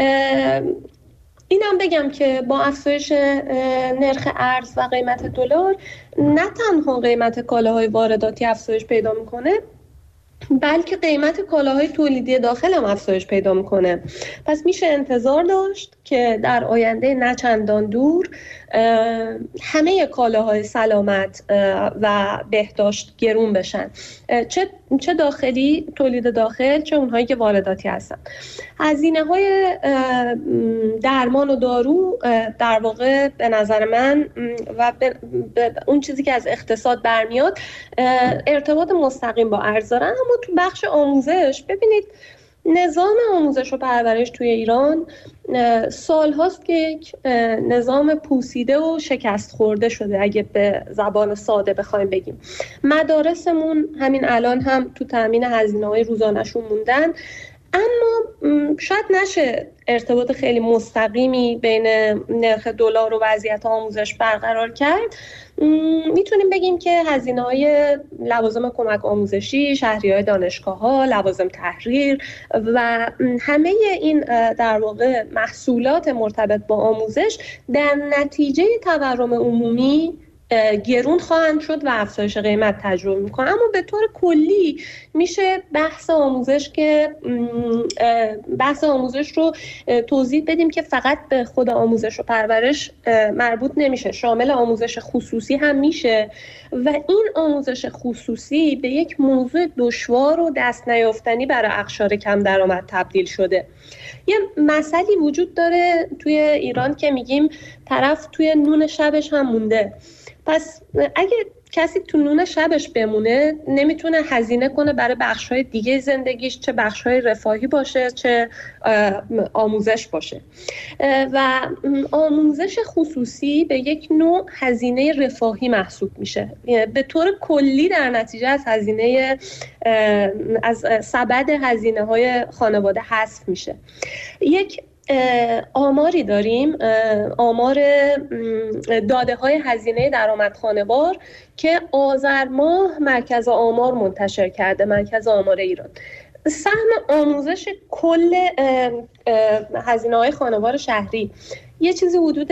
Speaker 7: اینم بگم که با افزایش نرخ ارز و قیمت دلار نه تنها قیمت کالاهای وارداتی افزایش پیدا میکنه، بلکه قیمت کالاهای تولیدی داخل هم افزایش پیدا میکنه. پس میشه انتظار داشت که در آینده نه چندان دور همه کالاهای سلامت و بهداشت گرون بشن، چه داخلی تولید داخل چه اونهایی که وارداتی هستن. هزینه‌های درمان و دارو در واقع به نظر من و به اون چیزی که از اقتصاد برمیاد ارتباط مستقیم با ارز دارن. اما تو بخش آموزش ببینید نظام آموزش و پرورش توی ایران سال هاست که یک نظام پوسیده و شکست خورده شده. اگه به زبان ساده بخوایم بگیم مدارسمون همین الان هم تو تامین هزینه‌های روزانه‌شون موندن، اما شاید نشه ارتباط خیلی مستقیمی بین نرخ دلار و وضعیت آموزش برقرار کرد. میتونیم بگیم که هزینه‌های لوازم کمک آموزشی، شهریه‌های دانشگاه‌ها، لوازم تحریر و همه این در واقع محصولات مرتبط با آموزش در نتیجه تورم عمومی گرون خواهند شد و افزایش قیمت تجربه میکنن. اما به طور کلی میشه بحث آموزش رو توضیح بدیم که فقط به خود آموزش و پرورش مربوط نمیشه، شامل آموزش خصوصی هم میشه و این آموزش خصوصی به یک موضوع دشوار و دست نیافتنی برای اقشار کم درآمد تبدیل شده. یه مسئله وجود داره توی ایران که میگیم طرف توی نون شبش هم مونده. پس اگه کسی تو نون شبش بمونه نمیتونه هزینه کنه برای بخش‌های دیگه زندگیش، چه بخش‌های رفاهی باشه چه آموزش باشه. و آموزش خصوصی به یک نوع هزینه رفاهی محسوب میشه، به طور کلی در نتیجه از سبد هزینه‌های خانواده حذف میشه. یک آماری داریم، آمار داده های هزینه درآمد خانوار که آذر ماه مرکز آمار منتشر کرده، مرکز آمار ایران. سهم آموزش کل هزینه های خانوار شهری یه چیزی حدود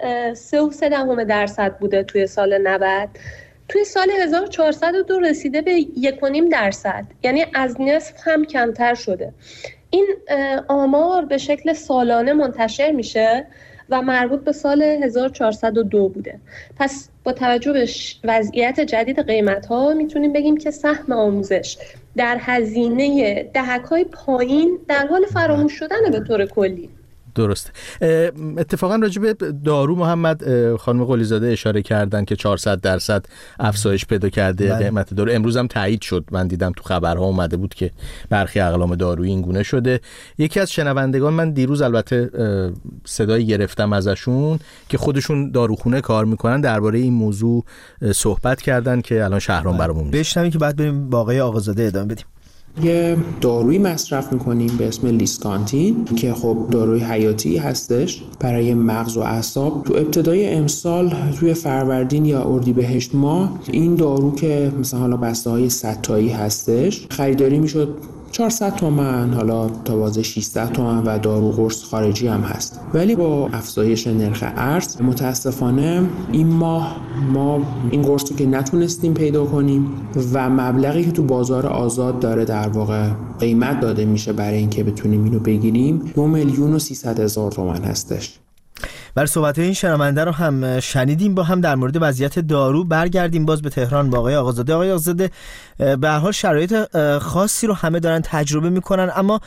Speaker 7: 3.3% بوده توی سال 90. توی سال 1402 رسیده به 1.5%، یعنی از نصف هم کمتر شده. این آمار به شکل سالانه منتشر میشه و مربوط به سال 1402 بوده. پس با توجه به وضعیت جدید قیمت‌ها میتونیم بگیم که سهم آموزش در هزینه دهک‌های پایین در حال فراموش شدن به طور کلی.
Speaker 3: درسته. اتفاقا راجع به دارو محمد خانم قلی‌زاده اشاره کردن که 400% افزایش پیدا کرده قیمت دارو. امروز هم تایید شد، من دیدم تو خبرها اومده بود که برخی اقلام دارویی این گونه شده. یکی از شنوندگان، من دیروز البته صدایی گرفتم ازشون که خودشون داروخونه کار میکنن، درباره این موضوع صحبت کردن که الان شهرام برامون
Speaker 1: بشنویم که بعد بریم با آقای آقازاده ادامه بدیم.
Speaker 8: یه دارویی مصرف میکنیم به اسم لیسکانتین که خب داروی حیاتی هستش برای مغز و اعصاب. تو ابتدای امسال توی فروردین یا اردیبهشت ماه این دارو که مثلا حالا بسته های 100 تایی هستش خریداری میشد 400 تومن، حالا تا بازه 600 تومن و دارو قرص خارجی هم هست. ولی با افزایش نرخ ارز متاسفانه این ماه ما این قرص رو که نتونستیم پیدا کنیم و مبلغی که تو بازار آزاد داره در واقع قیمت داده میشه برای اینکه بتونیم اینو بگیریم 2,300,000 تومن هستش.
Speaker 1: برای صحبت این شنونده رو هم شنیدیم. با هم در مورد وضعیت دارو برگردیم باز به تهران با آقای آقازاده. آقای آقازاده، به هر حال شرایط خاصی رو همه دارن تجربه میکنن، اما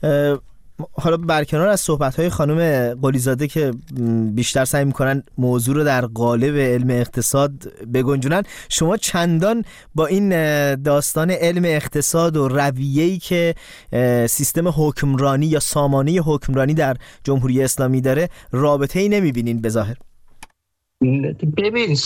Speaker 1: حالا برکنار از صحبت‌های خانم قلی‌زاده که بیشتر سعی میکنن موضوع رو در قالب علم اقتصاد بگنجونن، شما چندان با این داستان علم اقتصاد و رویه‌ای که سیستم حکمرانی یا سامانه حکمرانی در جمهوری اسلامی داره رابطه‌ای نمیبینین به ظاهر؟
Speaker 5: ببین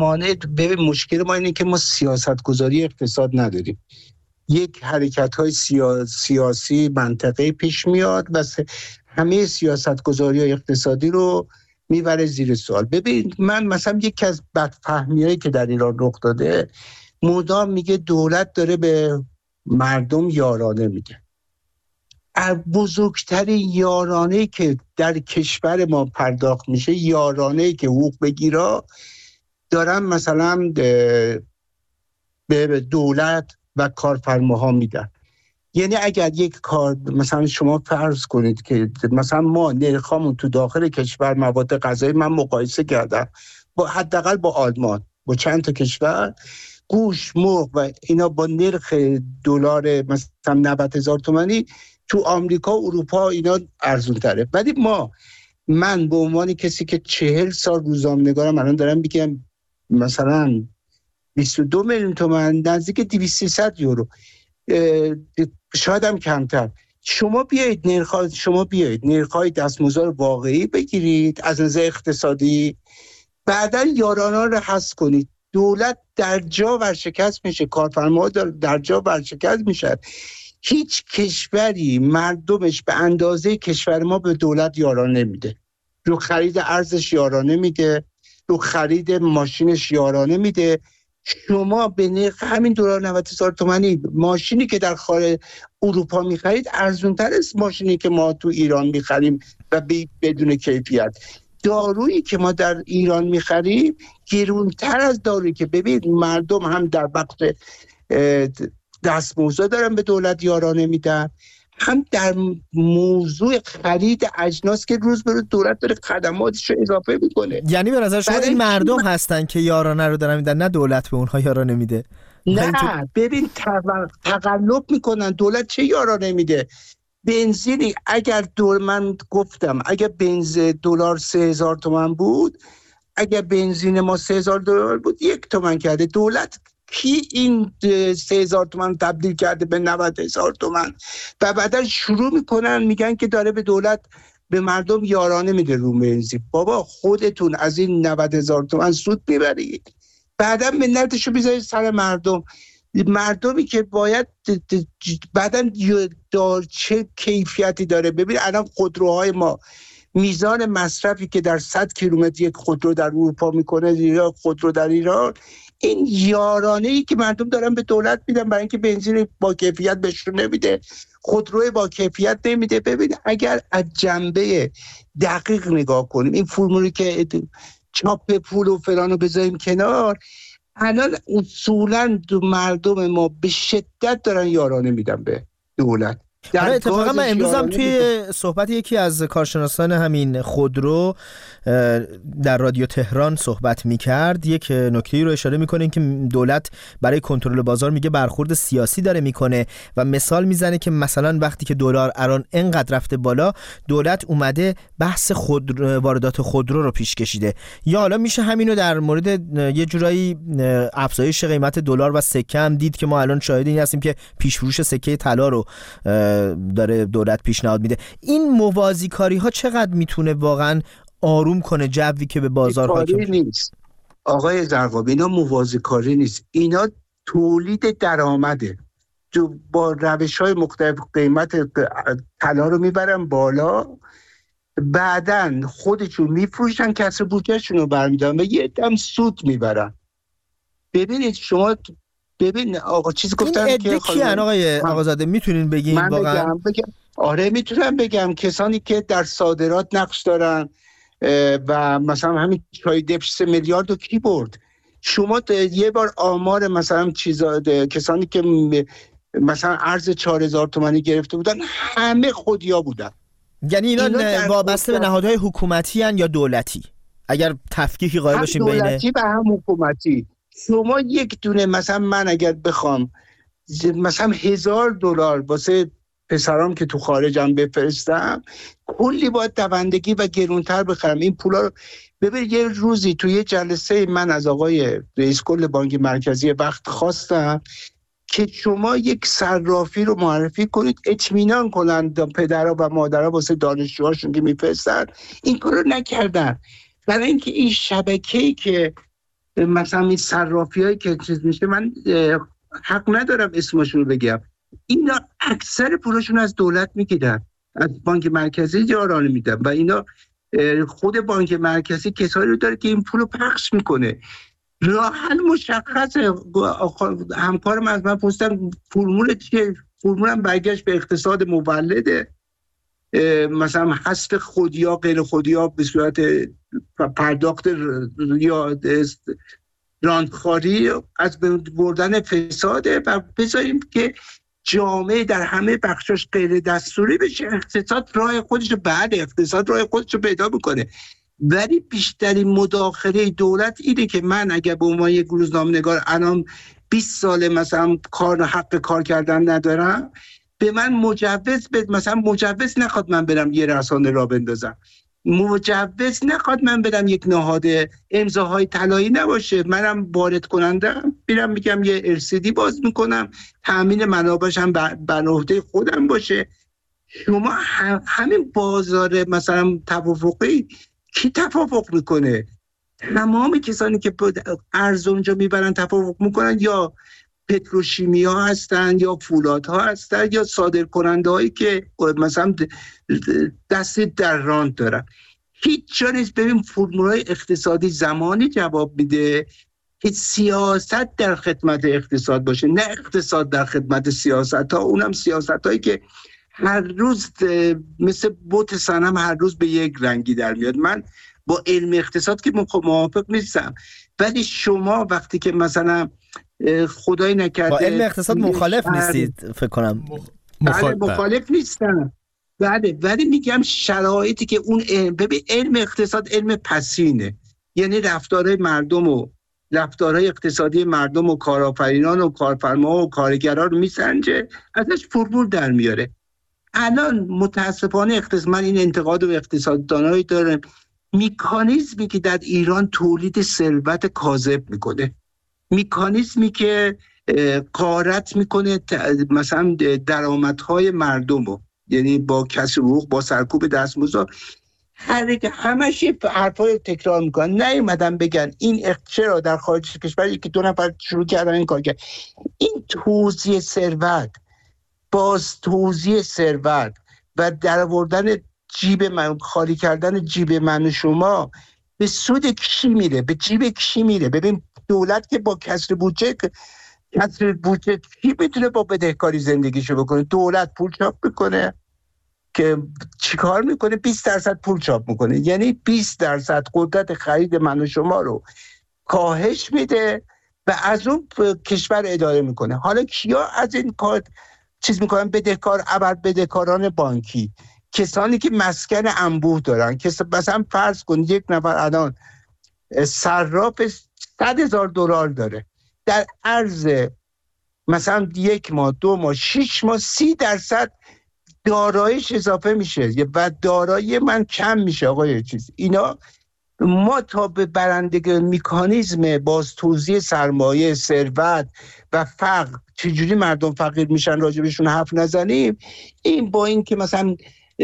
Speaker 5: مشکل ما اینه که ما سیاستگذاری اقتصاد نداریم. یک حرکت‌های سیاسی منطقه‌ای پیش میاد و همه سیاستگذاری‌های اقتصادی رو میبره زیر سوال. ببین من مثلا یکی از بدفهمی‌هایی که در ایران رخ داده، مدام میگه دولت داره به مردم یارانه میده. بزرگترین یارانه‌ای که در کشور ما پرداخت میشه، یارانه‌ای که حقوق بگیرا دارن مثلا به دولت و کارفرماها میدن. یعنی اگر یک کار مثلا شما فرض کنید که مثلا ما نرخامون تو داخل کشور مواد غذایی، من مقایسه کردم با حداقل با آلمان، با چند تا کشور، گوشت، مرغ و اینا با نرخ دلار مثلا 90,000 تومانی تو آمریکا و اروپا اینا ارزون تره. ولی من به عنوان کسی که 40 سال روزنامه‌نگارم الان دارم میگم مثلا 22 میلیون تومان، نزدیک 200-300 یورو، شاید هم کمتر. شما بیایید نرخ‌های دستمزد واقعی بگیرید از نظر اقتصادی، بعداً یارانه رو حذف کنید. دولت در جا ورشکست میشه، کارفرماها در جا ورشکست میشن. هیچ کشوری مردمش به اندازه کشور ما به دولت یارانه میده. رو خرید ارزش یارانه میده، رو خرید ماشینش یارانه میده. شما به نرخ همین دلار 90,000 تومانی ماشینی که در خارج اروپا میخرید ارزونتر از ماشینی که ما تو ایران میخریم و بدون کیفیت. دارویی که ما در ایران میخریم گرونتر از دارویی که ببین مردم هم در بخش دستمزد دارن به دولت یارانه میدن، هم در موضوع خرید اجناس که روز به روز دولت داره خدماتش رو اضافه میکنه.
Speaker 1: یعنی به نظر شما این مردم هستن که یارانه رو دارن میدن، نه دولت به اونها یارانه میده؟
Speaker 5: نه ببین تقلب میکنن. دولت چه یارانه میده؟ بنزینی اگر من گفتم اگر بنزین دلار 3000 تومان بود، اگر بنزین ما 3000 دلار بود 1 تومان کرده. دولت کی این 3000 تومان تبدیل کرده به 90000 تومان و بعدا شروع میکنن میگن که داره به دولت به مردم یارانه میده رو بنزین. بابا خودتون از این 90000 تومان سود میبرید، بعدا منتشو بذارید سر مردمی که باید بعدن چه کیفیتی داره. ببین الان خودروهای ما میزان مصرفی که در 100 کیلومتر یک خودرو در اروپا میکنه یا خودرو در ایران، این یارانه‌ای که مردم دارن به دولت میدن برای اینکه بنزین با کیفیت بهشون نمیده، خودروی با کیفیت نمیده. ببین اگر از جنبه دقیق نگاه کنیم این فرمولی که چاپ پول و فلانو بذاریم کنار، الان اصولا مردم ما به شدت دارن یارانه میدن به دولت.
Speaker 1: اتفاقا من امروز هم توی صحبت یکی از کارشناسان همین خودرو در رادیو تهران صحبت میکرد، یک نکته‌ای رو اشاره میکنه که دولت برای کنترل بازار میگه برخورد سیاسی داره میکنه و مثال میزنه که مثلا وقتی که دلار الان انقدر رفته بالا، دولت اومده بحث واردات خودرو رو پیش کشیده. یا حالا میشه همینو در مورد یه جورایی افزایش قیمت دلار و سکه هم دید که ما الان شاهد این هستیم که پیش فروش سکه طلا رو داره دولت پیشنهاد میده. این موازی کاری ها چقدر میتونه واقعا آروم کنه جوی که به بازار حاکم
Speaker 5: نیست؟ آقای زرقابی اینا موازی کاری نیست، اینا تولید درآمده. با روش‌های مختلف قیمت طلا رو میبرن بالا، بعدن خودشون میفروشن، کسر بودجهشون رو برمیدارن و یه دم سود میبرن. ببینید شما ببین آقا چیزی گفتن که
Speaker 1: کیان آقای آقازاده میتونین بگین واقعا؟
Speaker 5: بگم. آره میتونم بگم کسانی که در صادرات نقش دارن و مثلا همین چای دبش 3 میلیارد رو کی برد؟ شما یه بار آمار مثلا کسانی که مثلا ارز 4000 تومانی گرفته بودن همه خودیا بودن.
Speaker 1: یعنی اینا وابسته به نهادهای حکومتی هن یا دولتی؟ اگر تفکیکی قائل باشیم بین
Speaker 5: دولتی و هم حکومتی. شما یک دونه مثلا من اگر بخوام مثلا $1000 واسه پسرام که تو خارجم بفرستم، کلی باید دوندگی و گرونتر بخرم. این پولا رو ببین یه روزی تو یه جلسه من از آقای رئیس کل بانک مرکزی وقت خواستم که شما یک صرافی رو معرفی کنید اطمینان کنن پدرها و مادرها واسه دانشجوهاشون که میفرستن. این کارو نکردن، برای اینکه این شبکه‌ای که مثلا این صرافیایی که چیز میشه، من حق ندارم اسمشون رو بگم، اینا اکثر پولاشون از دولت میگیرن، از بانک مرکزی یارانه میدن و اینا خود بانک مرکزی کسایی رو داره که این پولو پخش میکنه. راه حل مشخصه. همکار من از من پرسیدن فرمول چیه؟ فرمولم برگشت به اقتصاد مولده، مثلا حذف خودیا غیر خودیا به صورت پرداخت یا راندخاری از بردن فساده و بذاریم که جامعه در همه بخشاش غیر دستوری بشه. اقتصاد راه خودش رو پیدا بکنه. ولی بیشترین مداخله دولت اینه که من اگر به عنوان یک روزنامه‌نگار الان 20 ساله مثلا حق کار کردن ندارم، به من مجوز بده. مثلا مجوز نخواد من برم یه رسانه را بندازم، مجوز نخواد من بدم یک نهاد امضاهای طلایی نباشه، منم وارد کنندم میرم میگم یه LCD باز میکنم، تامین منابعش هم بر عهده خودم باشه. شما همین بازار مثلا توافقی کی توافق میکنه؟ تمام کسانی که ارز اونجا میبرن توافق میکنن یا پتروشیمیا هستن یا فولادها هستن یا صادر کننده هایی که مثلا دستی در راند دارن. هیچ جا نیست. ببین فرمولای اقتصادی زمانی جواب میده که سیاست در خدمت اقتصاد باشه، نه اقتصاد در خدمت سیاست ها. اونم سیاست هایی که هر روز مثل بوت صنم هر روز به یک رنگی در میاد. من با علم اقتصاد که موافق نیستم، ولی شما وقتی که مثلا خدای نکرده
Speaker 1: با علم اقتصاد مخالف نیستید فکر کنم.
Speaker 5: مخالف نیستم، بله، ولی میگم شرایطی که اون ببین علم اقتصاد علم پسینه، یعنی رفتارهای مردم و رفتارهای اقتصادی مردم و کارآفرینان و کارفرما و کارگران رو میسنجه، ازش فرمول در میاره. الان متاسفانه من این انتقاد و اقتصاددانایی دارم، میکانیزمی که در ایران تولید ثروت کاذب میکنه، میکانیزمی که غارت میکنه مثلا درآمدهای مردم رو، یعنی با کسر حقوق، با سرکوب دستمزد، همش حرفای تکرار میکنن. نیومدن بگن این چرا در خارج کشور که 2 نفر شروع کردن این کار کرد. این توزیع ثروت، باز توزیع ثروت و درآوردن جیب من، خالی کردن جیب من و شما به سود کی میره؟ به جیب کی میره؟ ببین دولت که با کسر بودجه کی میتونه با بدهکاری زندگیشو بکنه؟ دولت پول چاپ میکنه که چیکار میکنه؟ 20% پول چاپ میکنه، یعنی 20% قدرت خرید من و شما رو کاهش میده و از اون کشور اداره میکنه. حالا کیا از این کار چیز میکنن؟ بدهکاران بانکی، کسانی که مسکن انبوه دارن، که مثلا فرض کن یک نفر الان صراف $100,000 داره، در عرض مثلا 1 ماه 2 ماه 6 ماه 30% داراییش اضافه میشه و دارایی من کم میشه. آقای چیز اینا ما تا به برندگی میکانیزم باز توزیع سرمایه، ثروت و فقر، چجوری مردم فقیر میشن راجبشون حرف نزنیم، این با این که مثلا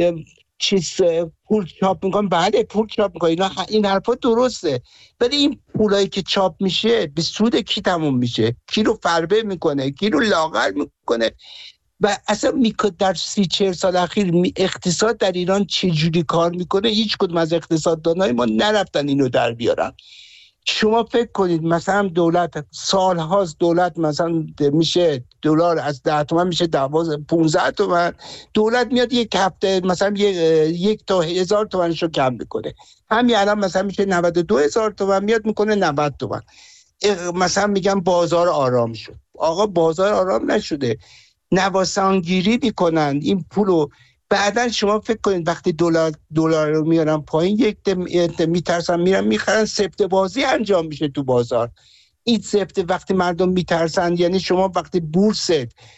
Speaker 5: پول چاپ میکنن، بله پول چاپ میکنن، این حرفا درسته، ولی این پولایی که چاپ میشه به سود کی تموم میشه؟ کی رو فربه میکنه؟ کی رو لاغر میکنه؟ و اصلا در 30-40 سال اخیر اقتصاد در ایران چجوری کار میکنه هیچ کدوم از اقتصاددانای ما نرفتن اینو در بیارن. شما فکر کنید مثلا دولت سالهاست، دولت مثلا میشه دلار از 10 تومن میشه 15 تومن، دولت میاد یک هفته مثلا 1 تا 1000 تومنشو کم میکنه، همین الان مثلا میشه 92,000 تومن، میاد میکنه 90 تومن. مثلا میگم بازار آرام شد. آقا بازار آرام نشده، نوسانگیری میکنن این پولو. بعدن شما فکر کنید وقتی دلار رو میارن پایین، یک میترسن میرن میخرن، سفته بازی انجام میشه تو بازار. این سفته وقتی مردم میترسن، یعنی شما وقتی بورست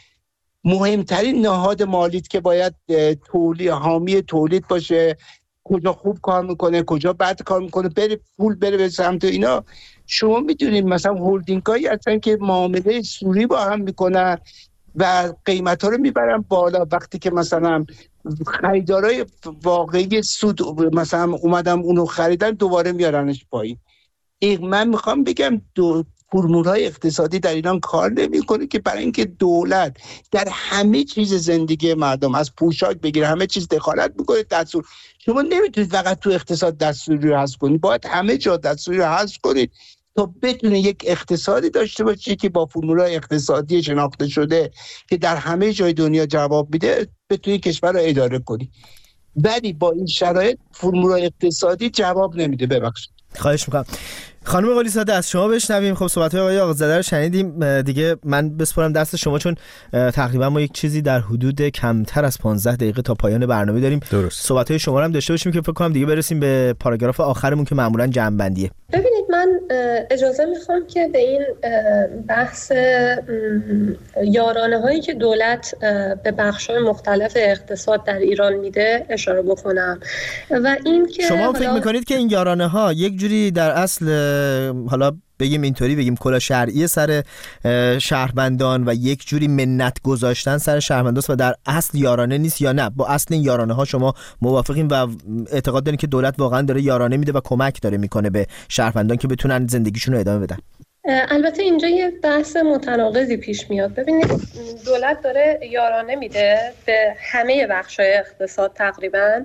Speaker 5: مهمترین نهاد مالیت که باید حامی تولید باشه، کجا خوب کار میکنه کجا بد کار میکنه، پول بره به سمت اینا. شما میدونید مثلا هولدینگ هایی هستن که معامله سوری با هم میکنن و قیمت ها رو میبرن بالا. وقتی که مثلا خریدارای واقعی سود مثلا اومدن اونو خریدن، دوباره میارنش پایین. من میخوام بگم فرمول‌های اقتصادی در ایران کار نمیکنه، که برای اینکه دولت در همه چیز زندگی مردم از پوشاک بگیره همه چیز دخالت میکنه. دستور شما نمیتونید فقط تو اقتصاد دستوری رو حذف کنید، باید همه جا دستوری رو حذف کنید تا بتونه یک اقتصادی داشته باشه که با فرمول‌های اقتصادی شناخته شده که در همه جای دنیا جواب میده، بتونه کشور رو اداره کنی. ولی با این شرایط فرمول‌های اقتصادی جواب نمیده. ببخشید.
Speaker 1: خواهش میکنم. خانم قلی زاده از شما بشنویم. خب صحبت‌های آقای آقازاده رو شنیدیم دیگه، من بسپارم دست شما، چون تقریبا ما یک چیزی در حدود کمتر از 15 دقیقه تا پایان برنامه داریم.
Speaker 3: درست.
Speaker 1: صحبت‌های شما رو هم داشته باشیم که فکر کنم دیگه برسیم به پاراگراف آخرمون که معمولاً جمع‌بندیه.
Speaker 7: ببینید من اجازه میخوام که به این بحث یارانه هایی که دولت به بخش‌های مختلف اقتصاد در ایران میده اشاره بکنم و این که
Speaker 1: شما فکر میکنید که این یارانه ها یک جوری در اصل، حالا بگیم اینطوری بگیم، کلا شرعی سر شهروندان و یک جوری منت گذاشتن سر شهرونداست و در اصل یارانه نیست، یا نه با اصل این یارانه ها شما موافقین و اعتقاد دارین که دولت واقعا داره یارانه میده و کمک داره میکنه به شهروندان که بتونن زندگیشون رو ادامه بدن؟
Speaker 7: البته اینجا یه بحث متناقضی پیش میاد. ببینید دولت داره یارانه میده به همه بخش‌های اقتصاد تقریبا.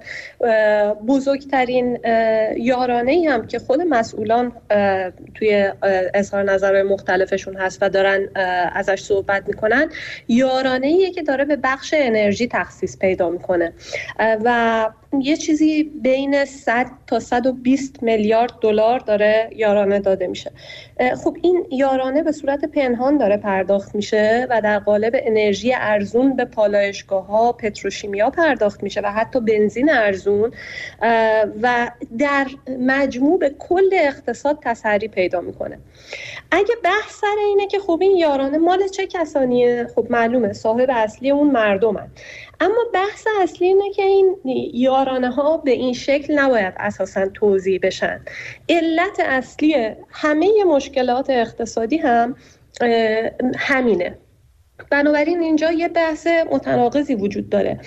Speaker 7: بزرگترین یارانه‌ای هم که خود مسئولان توی اظهار نظرهای مختلفشون هست و دارن ازش صحبت میکنن، یارانه‌ایه که داره به بخش انرژی تخصیص پیدا میکنه و یه چیزی بین 100 تا 120 میلیارد دلار داره یارانه داده میشه. خب این یارانه به صورت پنهان داره پرداخت میشه و در قالب انرژی ارزون به پالایشگاه‌ها، پتروشیمیا پرداخت میشه و حتی بنزین ارزون و در مجموع به کل اقتصاد تسری پیدا میکنه. اگه بحث سر اینه که خب این یارانه مال چه کسانیه، خب معلومه صاحب اصلی اون مردمن. اما بحث اصلی اینه که این یارانه ها به این شکل نباید اساساً توزیع بشن. علت اصلی همه مشکلات اقتصادی هم همینه. بنابراین اینجا یه بحث متناقضی وجود داره.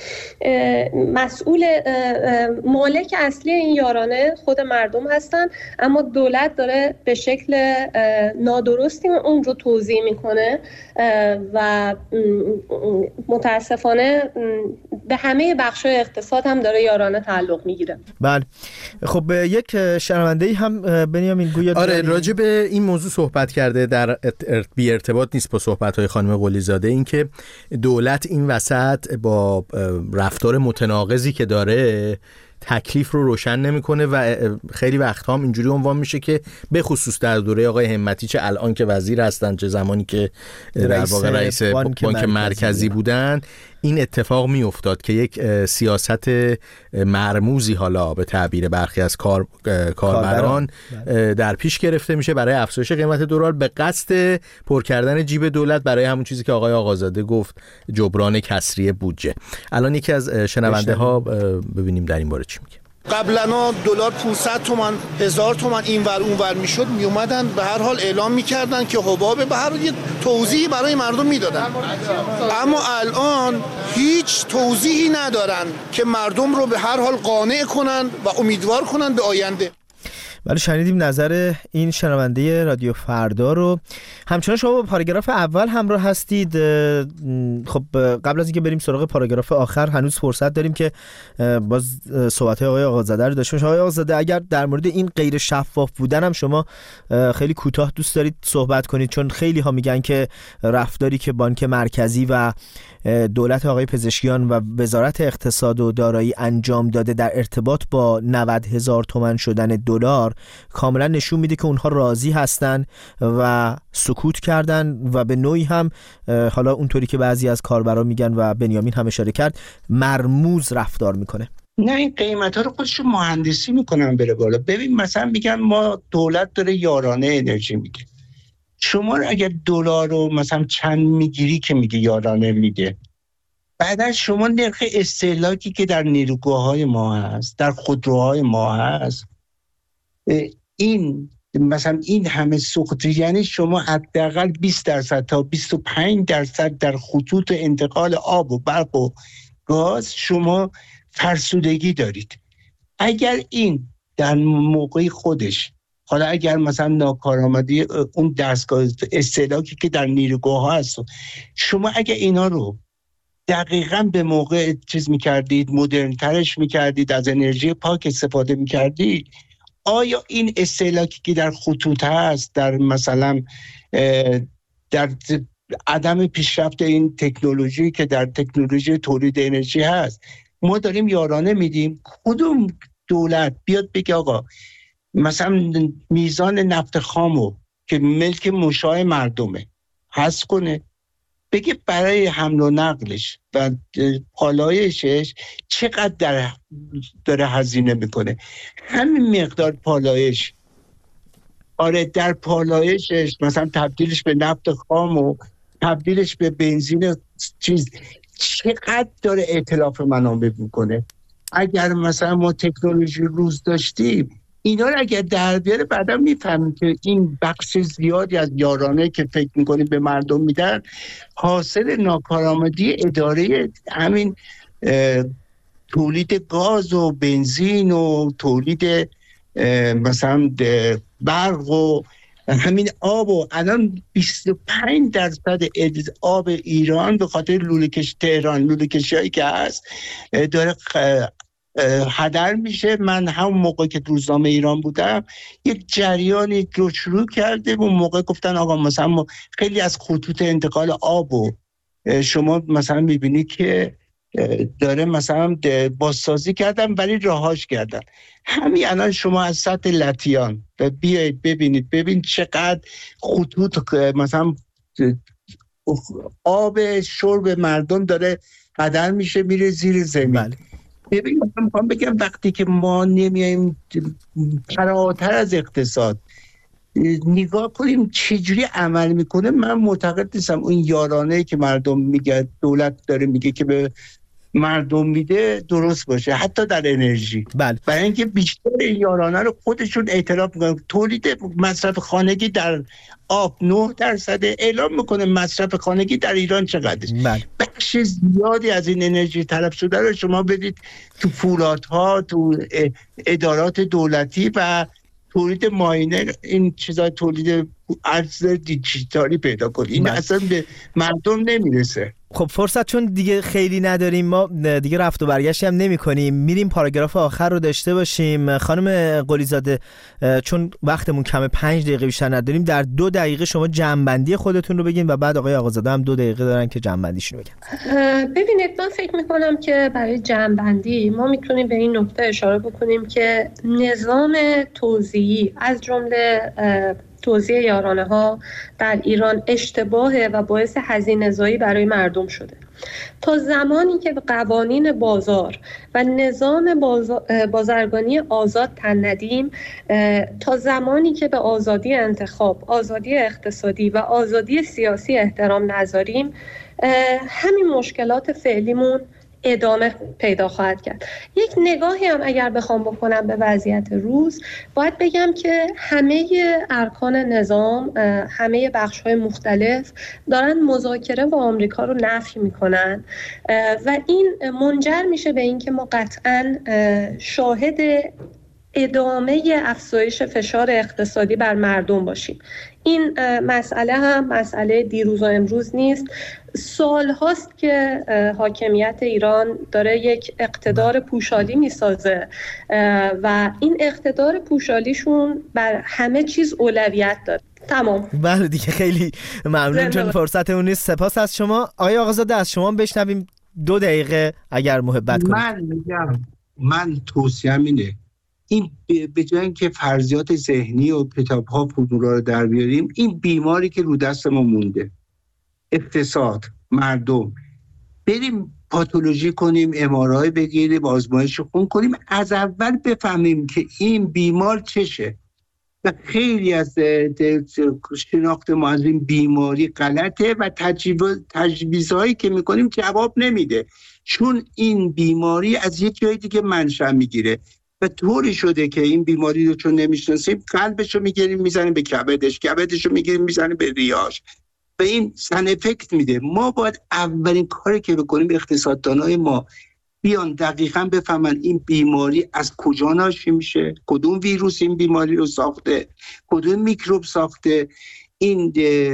Speaker 7: مالک اصلی این یارانه خود مردم هستن، اما دولت داره به شکل نادرستی اون رو توزیع میکنه و متاسفانه به همه بخش‌های اقتصاد هم داره یارانه تعلق میگیره.
Speaker 1: بله خب یک شنونده‌ای هم بنیامین گویا
Speaker 3: راجع به این موضوع صحبت کرده، در بی ارتباط نیست با صحبت‌های خانم قلی‌زاده، این که دولت این وسط با رفتار متناقضی که داره تکلیف رو روشن نمیکنه و خیلی وقت‌ها هم اینجوری عنوان میشه که به خصوص در دوره آقای همتی، چه الان که وزیر هستن چه زمانی که در واقع رئیس بانک مرکزی بودن، این اتفاق میافتاد که یک سیاست مرموزی حالا به تعبیر برخی از کاربران در پیش گرفته میشه برای افزایش قیمت دلار به قصد پر کردن جیب دولت برای همون چیزی که آقای آقازاده گفت، جبران کسری بودجه. الان یکی از شنونده ها ببینیم در این باره چی میگه.
Speaker 9: قبلا دلار 500 تومان 1000 تومان اینور اونور میشد، میومدن به هر حال اعلام میکردن که حبابه، به هر حال یه توضیحی برای مردم میدادن. اما الان هیچ توضیحی ندارن که مردم رو به هر حال قانع کنن و امیدوار کنن به آینده.
Speaker 1: ولی شنیدیم نظر این شنونده رادیو فردا رو. همچنان شما با پاراگراف اول همراه هستید. خب قبل از اینکه بریم سراغ پاراگراف آخر هنوز فرصت داریم که باز صحبت‌های آقای آقازاده رو داشته باشیم. آقای آقازاده اگر در مورد این غیر شفاف بودن هم شما خیلی کوتاه دوست دارید صحبت کنید، چون خیلی ها میگن که رفتاری که بانک مرکزی و دولت آقای پزشکیان و وزارت اقتصاد و دارایی انجام داده در ارتباط با 90,000 تومان شدن دلار کاملا نشون میده که اونها راضی هستن و سکوت کردن و به نوعی هم حالا اونطوری که بعضی از کاربرا میگن و بنیامین هم اشاره کرد مرموز رفتار میکنه.
Speaker 5: نه، این قیمت ها رو خودشون مهندسی میکنن بره بالا. ببین مثلا میگن ما دولت داره یارانه انرژی میده. شما اگر دلار رو مثلا چند میگیری که میگه یارانه میده، بعدا شما نرخ استهلاکی که در نیروگاه‌های ما هست، در خودروهای ما هست، این مثلا این همه سقوط، یعنی شما حداقل 20% تا 25% در خطوط انتقال آب و برق و گاز شما فرسودگی دارید. اگر این در موقع خودش، حالا اگر مثلا ناکارآمدی اون دستگاه استهلاکی که در نیروگاه ها هست، شما اگر اینا رو دقیقاً به موقع چیز میکردید، مدرن‌ترش میکردید، از انرژی پاک استفاده میکردید، آیا این استهلاکی که در خطوط هست، در مثلا در عدم پیشرفت این تکنولوژی که در تکنولوژی تولید انرژی هست، ما داریم یارانه میدیم؟ کدوم دولت بیاد بگه آقا مثلا میزان نفت خامو که ملک مشاع مردمه حذف کنه، بگه برای حمل و نقلش و پالایشش چقدر داره هزینه میکنه؟ همین مقدار پالایش، آره، در پالایشش مثلا تبدیلش به نفت خام و تبدیلش به بنزین چیز چقدر داره ائتلاف منابع میکنه. اگر مثلا ما تکنولوژی روز داشتیم اینا رو اگر در بیاره بعدا میفهمیم که این بخش زیادی از یارانه که فکر میکنیم به مردم میدن حاصل ناکارآمدی اداره همین تولید گاز و بنزین و تولید مثلا برق و همین آب. و الان 25% آب ایران به خاطر لوله‌کشی تهران، لوله‌کشی‌هایی که هست، داره هدر میشه. من همون موقع که روزنامه ایران بودم یک جریانی رو شروع کرده و موقع گفتن آقا مثلا ما خیلی از خطوط انتقال آب و شما مثلا میبینی که داره مثلا بازسازی کردن ولی رهاش کردن. همین الان شما از سطح لطیان بیایید ببین چقدر خطوط مثلا آب شرب مردم داره بدل میشه میره زیر زمین. ببین من میخوام بگم وقتی که ما نمیاییم فراتر از اقتصاد نگاه کنیم چجوری عمل میکنه، من معتقد نیستم اون یارانه‌ای که مردم میگه دولت داره میگه که به مردم میده درست باشه، حتی در انرژی. برای اینکه بیشتر این یارانه رو خودشون اعتراف میکنن. تولید مصرف خانگی در آب 9% اعلام میکنه، مصرف خانگی در ایران چقدره. بخش زیادی از این انرژی طلب شده رو شما بدید تو فولادها، تو ادارات دولتی و تولید ماینر، این چیزا تولید ارز دیجیتالی پیدا کنید. این اصلا به مردم نمیرسه.
Speaker 1: خب فرصت چون دیگه خیلی نداریم، ما دیگه رفت و برگشتی هم نمی کنیم، میریم پاراگراف آخر رو داشته باشیم. خانم قلیزاده چون وقتمون کمه 5 دقیقه بیشتر نداریم، در 2 دقیقه شما جمع‌بندی خودتون رو بگین و بعد آقای آقازاده هم 2 دقیقه دارن که جمع‌بندیشون رو بگن.
Speaker 7: ببینید من فکر میکنم که برای جمع‌بندی ما میتونیم به این نکته اشاره بکنیم که نظام توزیعی از جمله توزیع یارانه ها در ایران اشتباهه و باعث هزینه‌زایی برای مردم شده. تا زمانی که به قوانین بازار و نظام بازرگانی آزاد تن ندیم، تا زمانی که به آزادی انتخاب، آزادی اقتصادی و آزادی سیاسی احترام نذاریم، همین مشکلات فعلیمون ادامه پیدا خواهد کرد. یک نگاهی هم اگر بخوام بکنم به وضعیت روز، باید بگم که همه ارکان نظام، همه بخش‌های مختلف دارن مذاکره با آمریکا رو نفی میکنن و این منجر میشه به این که ما قطعاً شاهد ادامه افزایش فشار اقتصادی بر مردم باشیم. این مسئله هم مسئله دیروز و امروز نیست. سال هاست که حاکمیت ایران داره یک اقتدار پوشالی میسازه و این اقتدار پوشالیشون بر همه چیز اولویت داره. تمام.
Speaker 1: بله دیگه، خیلی ممنون چون فرصتمون نیست. سپاس از شما. آقای آقازاده از شما بشنویم 2 دقیقه اگر محبت کنید.
Speaker 5: من توصیه‌ام اینه، این به جای اینکه فرضیات ذهنی و کتاب‌ها فرمولا رو در بیاریم، این بیماری که رو دست ما مونده، اقتصاد، مردم، بریم پاتولوژی کنیم، MRI بگیریم، آزمایش خون کنیم، از اول بفهمیم که این بیمار چشه. و خیلی از شناخت ما از این بیماری غلطه و تجویزهایی که میکنیم جواب نمیده، چون این بیماری از یک جای دیگه منشأ میگیره و طوری شده که این بیماری رو چون نمیشناسیم، قلبش رو میگیریم میزنیم به کبدش، کبدش رو میگیریم میزنیم به ریه‌اش و این سن افکت میده. ما باید اولین کاری که بکنیم، اقتصاددانای ما بیان دقیقاً بفهمن این بیماری از کجا ناشی میشه، کدوم ویروس این بیماری رو ساخته، کدوم میکروب ساخته، این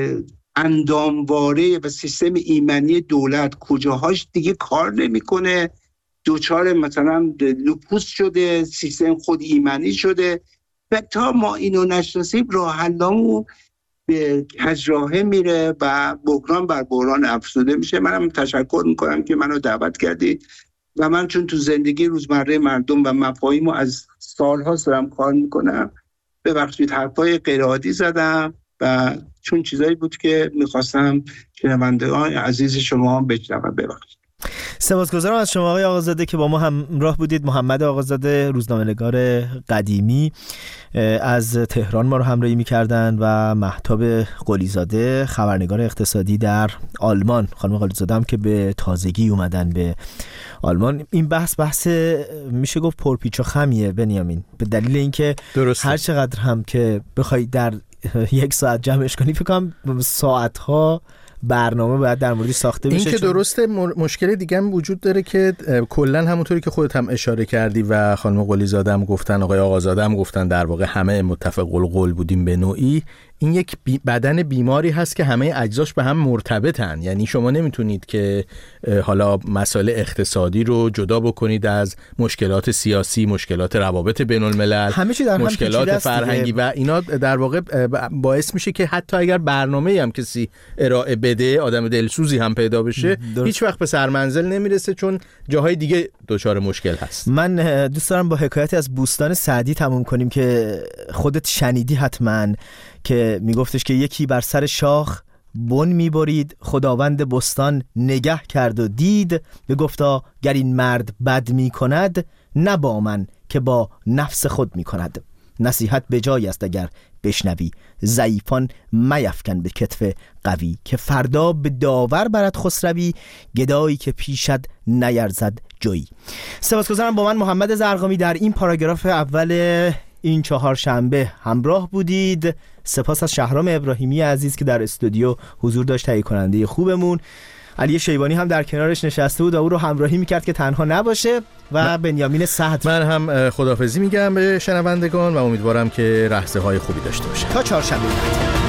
Speaker 5: اندامواره و سیستم ایمنی دولت کجاهاش دیگه کار نمیکنه، دوچار مثلا لوپوس شده، سیستم خود ایمنی شده و تا ما اینو نشناسیم راه حلمون به کجراهه میره و بحران بر بحران افزوده میشه. منم تشکر میکنم که منو دعوت کردید و من چون تو زندگی روزمره مردم و مفاهیمو از سالها دارم کار میکنم، ببخشید حرفای غیر عادی زدم و چون چیزایی بود که میخواستم شنوندگان عزیز شما هم بشنون، ببخشید.
Speaker 1: سپاسگزارم از شما آقای آقازاده که با ما همراه بودید. محمد آقازاده، روزنامه‌نگار قدیمی، از تهران ما رو همراهی می‌کردن و مهتاب قلیزاده، خبرنگار اقتصادی در آلمان. خانم قلیزاده هم که به تازگی اومدن به آلمان. این بحث میشه گفت پرپیچ و خمیه بنیامین، به دلیل اینکه هر چقدر هم که بخوای در 1 ساعت جمعش کنی، فکر کنم ساعت‌ها برنامه باید در موردش ساخته بشه.
Speaker 3: این که درسته. مشکل دیگه هم وجود داره که کلا همونطوری که خودت هم اشاره کردی و خانم قلیزاده هم گفتن، آقای آقازاده هم گفتن، در واقع همه متفق القول بودیم به نوعی، این یک بدن بیماری هست که همه اجزاش به هم مرتبطن. یعنی شما نمیتونید که حالا مسائل اقتصادی رو جدا بکنید از مشکلات سیاسی، مشکلات روابط بین الملل، مشکلات فرهنگی و اینا در واقع باعث میشه که حتی اگر برنامه‌ای هم کسی ارائه بده، آدم دلسوزی هم پیدا بشه، هیچ وقت به سرمنزل نمیرسه چون جاهای دیگه دچار مشکل هست.
Speaker 1: من دوست دارم با حکایتی از بوستان سعدی تموم کنیم که خودت شنیدی حتما، که میگفتش که یکی بر سر شاخ بن میبرید، خداوند بستان نگه کرد و دید، بگفتا گر این مرد بد میکند، نه با من که با نفس خود میکند. نصیحت به جای است اگر بشنوی، ضعیفان میفکن به کتف قوی، که فردا به داور برد خسروی، گدایی که پیشت نیرزد جوی. سپاسگزارم با من محمد زرقامی در این پاراگراف اول این چهارشنبه همراه بودید. سپاس از شهرام ابراهیمی عزیز که در استودیو حضور داشت، تهیه کننده خوبمون. علی شیبانی هم در کنارش نشسته بود و او رو همراهی میکرد که تنها نباشه، و بنیامین صدر.
Speaker 3: من هم خداحافظی میگم به شنوندگان و امیدوارم که لحظه های خوبی داشته باشه.
Speaker 1: تا چهارشنبه.